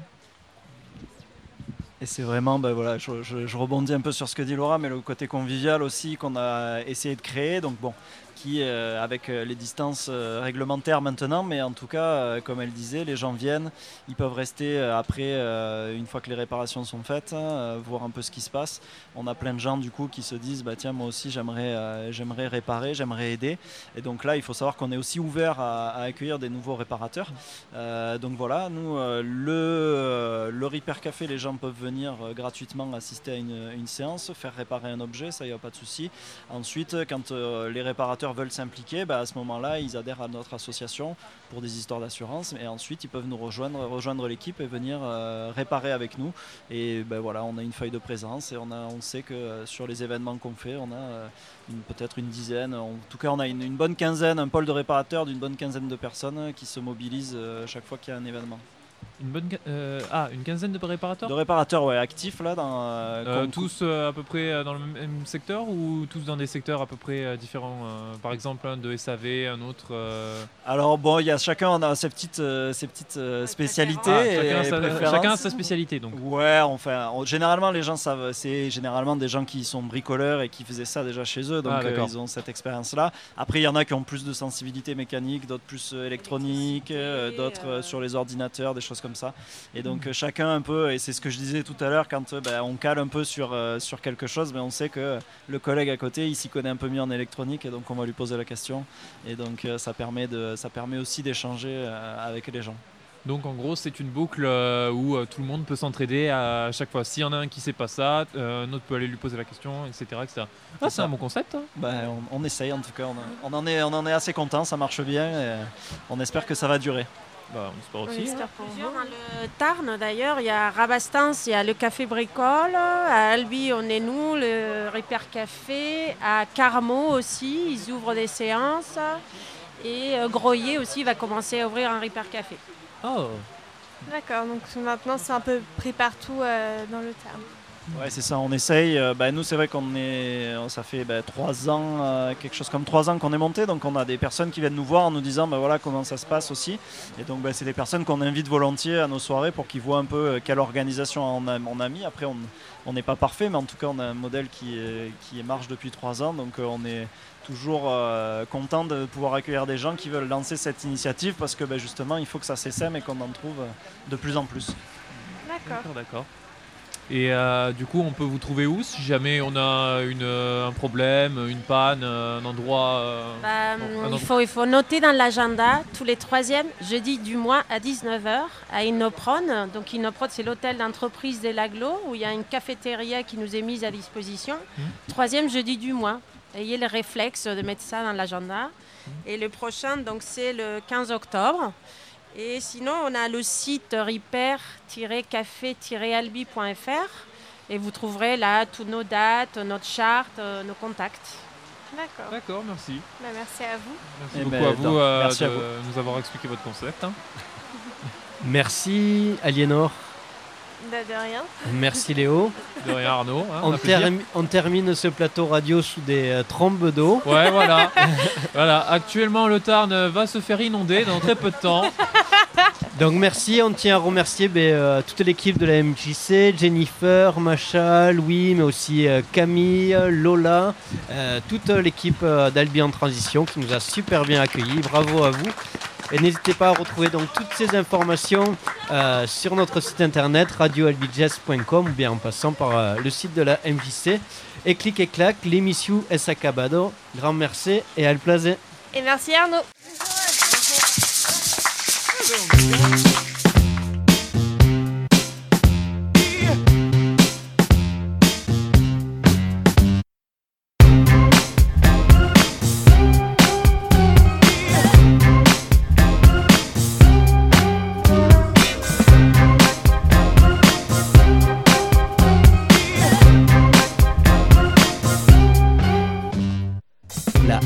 Et c'est vraiment, ben voilà, je, je- je rebondis un peu sur ce que dit Laura, mais le côté convivial aussi qu'on a essayé de créer, donc bon, qui euh, avec euh, les distances euh, réglementaires maintenant, mais en tout cas, euh, comme elle disait, les gens viennent, ils peuvent rester euh, après, euh, une fois que les réparations sont faites, hein, euh, voir un peu ce qui se passe. On a plein de gens du coup qui se disent, bah tiens, moi aussi j'aimerais, euh, j'aimerais réparer, j'aimerais aider. Et donc là, il faut savoir qu'on est aussi ouvert à, à accueillir des nouveaux réparateurs. Euh, donc voilà, nous, euh, le, euh, le Repair Café, les gens peuvent venir euh, gratuitement assister à une, une séance, faire réparer un objet, ça y a pas de souci. Ensuite, quand euh, les réparateurs veulent s'impliquer, bah, à ce moment-là, ils adhèrent à notre association pour des histoires d'assurance, et ensuite ils peuvent nous rejoindre, rejoindre l'équipe et venir euh, réparer avec nous. Et ben voilà, on a une feuille de présence et on, a, on sait que euh, sur les événements qu'on fait, on a euh, une- peut-être une dizaine, en tout cas on a une, une bonne quinzaine, un pôle de réparateurs d'une bonne quinzaine de personnes qui se mobilisent euh, chaque fois qu'il y a un événement. Une bonne, quin- euh, ah, une quinzaine de réparateurs. De réparateurs, ouais, actifs là dans. euh, Euh, comme- tous euh, à peu près euh, dans le même secteur ou tous dans des secteurs à peu près euh, différents euh, par exemple un de S A V, un autre. euh, Alors bon, il y a chacun on a ses petites, euh, ses petites euh, spécialités. Ah, et chacun, sa, préférences. chacun a sa spécialité donc. Ouais, enfin, on- généralement les gens savent, c'est généralement des gens qui sont bricoleurs et qui faisaient ça déjà chez eux, donc Ah, euh, d'accord. ils ont cette expérience-là. Après, il y en a qui ont plus de sensibilité mécanique, d'autres plus euh, électronique, euh, d'autres euh, sur les ordinateurs, des choses comme ça. Et donc euh, chacun un peu, et c'est ce que je disais tout à l'heure, quand euh, ben, on cale un peu sur, euh, sur quelque chose, ben, on sait que le collègue à côté, il s'y connaît un peu mieux en électronique, et donc on va lui poser la question. Et donc euh, ça, permet de, ça permet aussi d'échanger euh, avec les gens. Donc en gros c'est une boucle euh, où euh, tout le monde peut s'entraider à chaque fois. S'il y en a un qui sait pas ça, euh, un autre peut aller lui poser la question, et cetera et cetera. Ah, c'est ça. un bon concept. Hein. Ben, on, on essaye en tout cas, on, a- on en est, on en est assez content, ça marche bien, et on espère que ça va durer. Bah, on espère On aussi. espère pour vous. Dans le Tarn, d'ailleurs, il y a Rabastens, il y a le Café Bricole. À Albi, on est nous, le Repair Café. À Carmo aussi, ils ouvrent des séances. Et euh, Groyer aussi va commencer à ouvrir un Repair Café. Oh. D'accord, donc maintenant c'est un peu pris partout euh, dans le terme. Ouais, c'est ça, on essaye. Euh, bah, nous, c'est vrai qu'on est, ça fait bah, trois ans, euh, quelque chose comme trois ans qu'on est monté, donc on a des personnes qui viennent nous voir en nous disant bah, voilà comment ça se passe aussi. Et donc, bah, c'est des personnes qu'on invite volontiers à nos soirées pour qu'ils voient un peu euh, quelle organisation on a, on a mis. Après, on on n'est pas parfait, mais en tout cas, on a un modèle qui, est- qui marche depuis trois ans, donc euh, on est toujours euh, content de pouvoir accueillir des gens qui veulent lancer cette initiative parce que bah, justement, il faut que ça s'essaime et qu'on en trouve euh, de plus en plus. D'accord. D'accord, d'accord. Et euh, du coup, on peut vous trouver où si jamais on a une, euh, un problème, une panne, euh, un endroit. euh, Bah, bon, un il, endroit- faut, il faut noter dans l'agenda tous les troisièmes jeudis du mois à dix-neuf heures à Innopron. Donc Innopron, c'est l'hôtel d'entreprise des Laglos où il y a une cafétéria qui nous est mise à disposition. Mmh. Troisième jeudi du mois. Ayez le réflexe de mettre ça dans l'agenda. Mmh. Et le prochain, donc, c'est le quinze octobre. Et sinon, on a le site repair tiret café tiret albi point f r et vous trouverez là toutes nos dates, notre charte, euh, nos contacts. D'accord. D'accord, merci. Bah, merci à vous. Merci Eh beaucoup ben, à vous, non, euh, merci de à vous. nous avoir expliqué votre concept. hein. Merci Aliénor. Bah, de rien. Merci Léo. De rien Arnaud. hein, On, a plaisir. termi- on termine ce plateau radio sous des euh, trombes d'eau. Ouais, voilà. voilà. Actuellement, le Tarn va se faire inonder dans très peu de temps. Donc merci, on tient à remercier ben, euh, toute l'équipe de la M J C, Jennifer, Macha, Louis, mais aussi euh, Camille, Lola, euh, toute l'équipe euh, d'Albi en Transition qui nous a super bien accueillis. Bravo à vous. Et n'hésitez pas à retrouver donc toutes ces informations euh, sur notre site internet radio albi jazz point com ou bien en passant par euh, le site de la M J C. Et clic et clac, l'émission est acabado. Grand merci et à le plaisir. Et merci Arnaud. Yeah.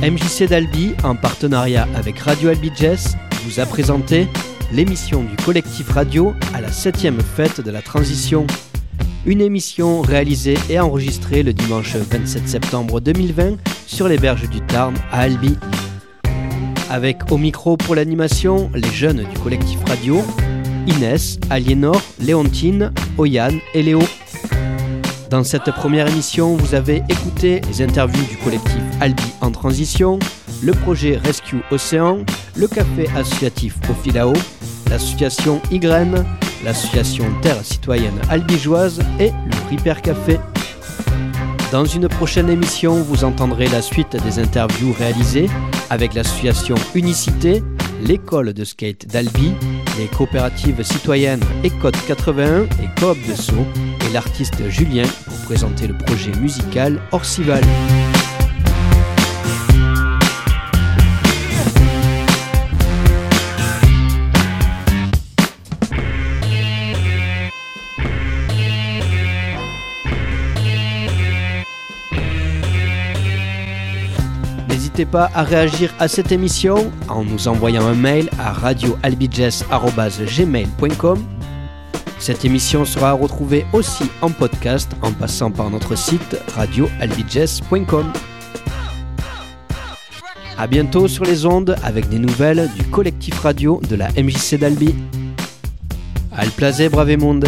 M J C d'Albi, en partenariat avec Radio Albi Jazz, vous a présenté l'émission du collectif radio à la septième fête de la transition. Une émission réalisée et enregistrée le dimanche vingt-sept septembre deux mille vingt sur les berges du Tarn à Albi. Avec au micro pour l'animation les jeunes du collectif radio, Inès, Aliénor, Léontine, Oyane et Léo. Dans cette première émission, vous avez écouté les interviews du collectif Albi en transition, le projet Rescue Océan, le café associatif Ofilao, l'association Y, l'association Terre Citoyenne Albigeoise et le Ripper Café. Dans une prochaine émission, vous entendrez la suite des interviews réalisées avec l'association Unicité, l'école de skate d'Albi, les coopératives citoyennes Écote quatre-vingt-un et Coop de Sceaux et l'artiste Julien pour présenter le projet musical Orcival. N'hésitez pas à réagir à cette émission en nous envoyant un mail à radio albijazz arobase gmail point com. Cette émission sera retrouvée aussi en podcast en passant par notre site radio albijazz point com. A bientôt sur les ondes avec des nouvelles du collectif radio de la M J C d'Albi. Al plaisir Bravemonde.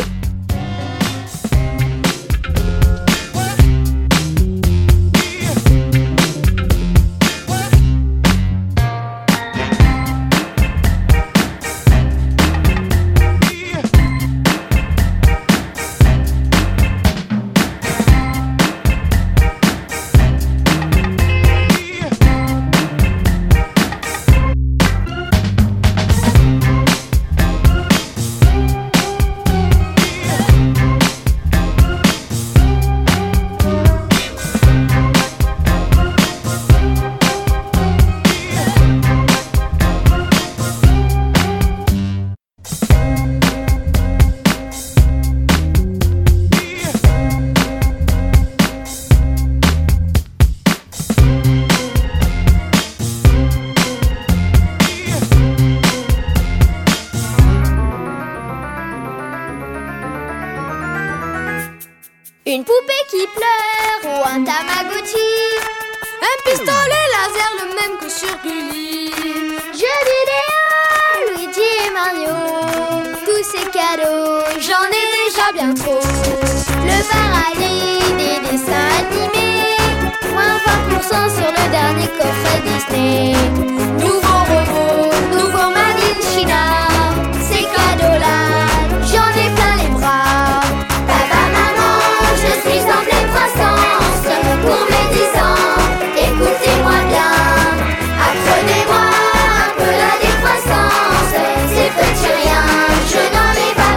Une poupée qui pleure ou un Tamagotchi, un pistolet laser le même que sur Gulli, jeux vidéo, Luigi et Mario, tous ces cadeaux, j'en ai déjà bien trop. Le paradis des dessins animés, moins vingt pour cent sur le dernier coffret Disney. Nouveau robot, nouveau Made in China, ces cadeaux-là, j'en ai plein les bras. Je suis en pleine croissance pour mes dix ans, écoutez-moi bien, apprenez-moi un peu la décroissance, ces petits riens, je n'en ai pas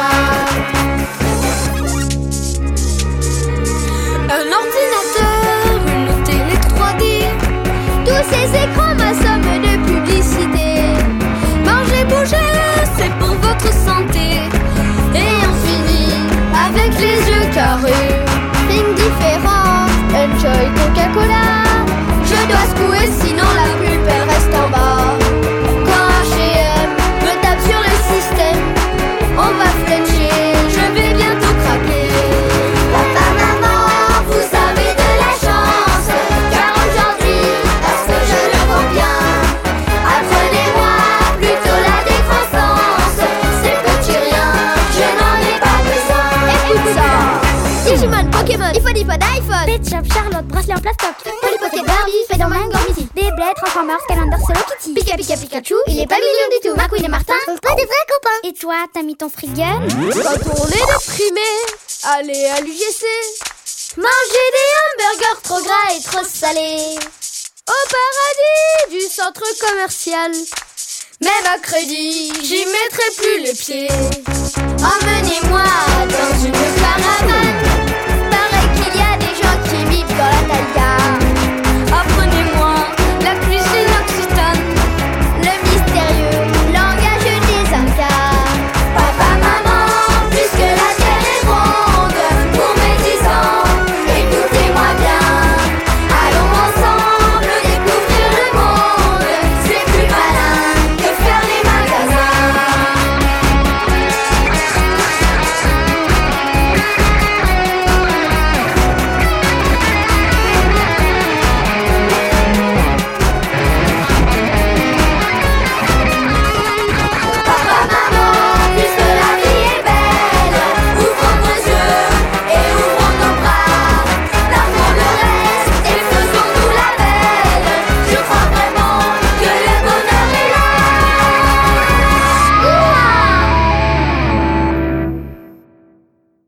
besoin. Un ordinateur, une télé trois D, tous ces écrans m'assomment de publicité. Manger, bouger, c'est pour votre santé, et on finit avec les yeux carrés. Think différent, enjoy Coca-Cola. Je dois secouer sinon la pulpe elle reste en bas. Quand H et M me tape sur le système, on va fletcher, je vais bientôt craquer. Papa, maman, vous avez de la chance, car aujourd'hui, parce que je le vaux bien, apprenez-moi plutôt la décroissance, ces petits riens, je n'en ai pas besoin. Écoute ça. Digimon, Pokémon, il faut des pods d'iPhone, Pet Shop, Charlotte, bracelet en plastoc, Polly Pocket, Barbie, Spider-Man, Gormiti, Beyblade, Transformers, Calendar, Hello Kitty, Pika Pika Pikachu, il est pas mignon du tout. McQueen et Martin sont pas des vrais copains. Et toi, t'as mis ton frigun? Quand on est déprimé, allez à l'U G C, manger des hamburgers trop gras et trop salés. Au paradis du centre commercial, même à crédit, j'y mettrai plus les pieds. Emmenez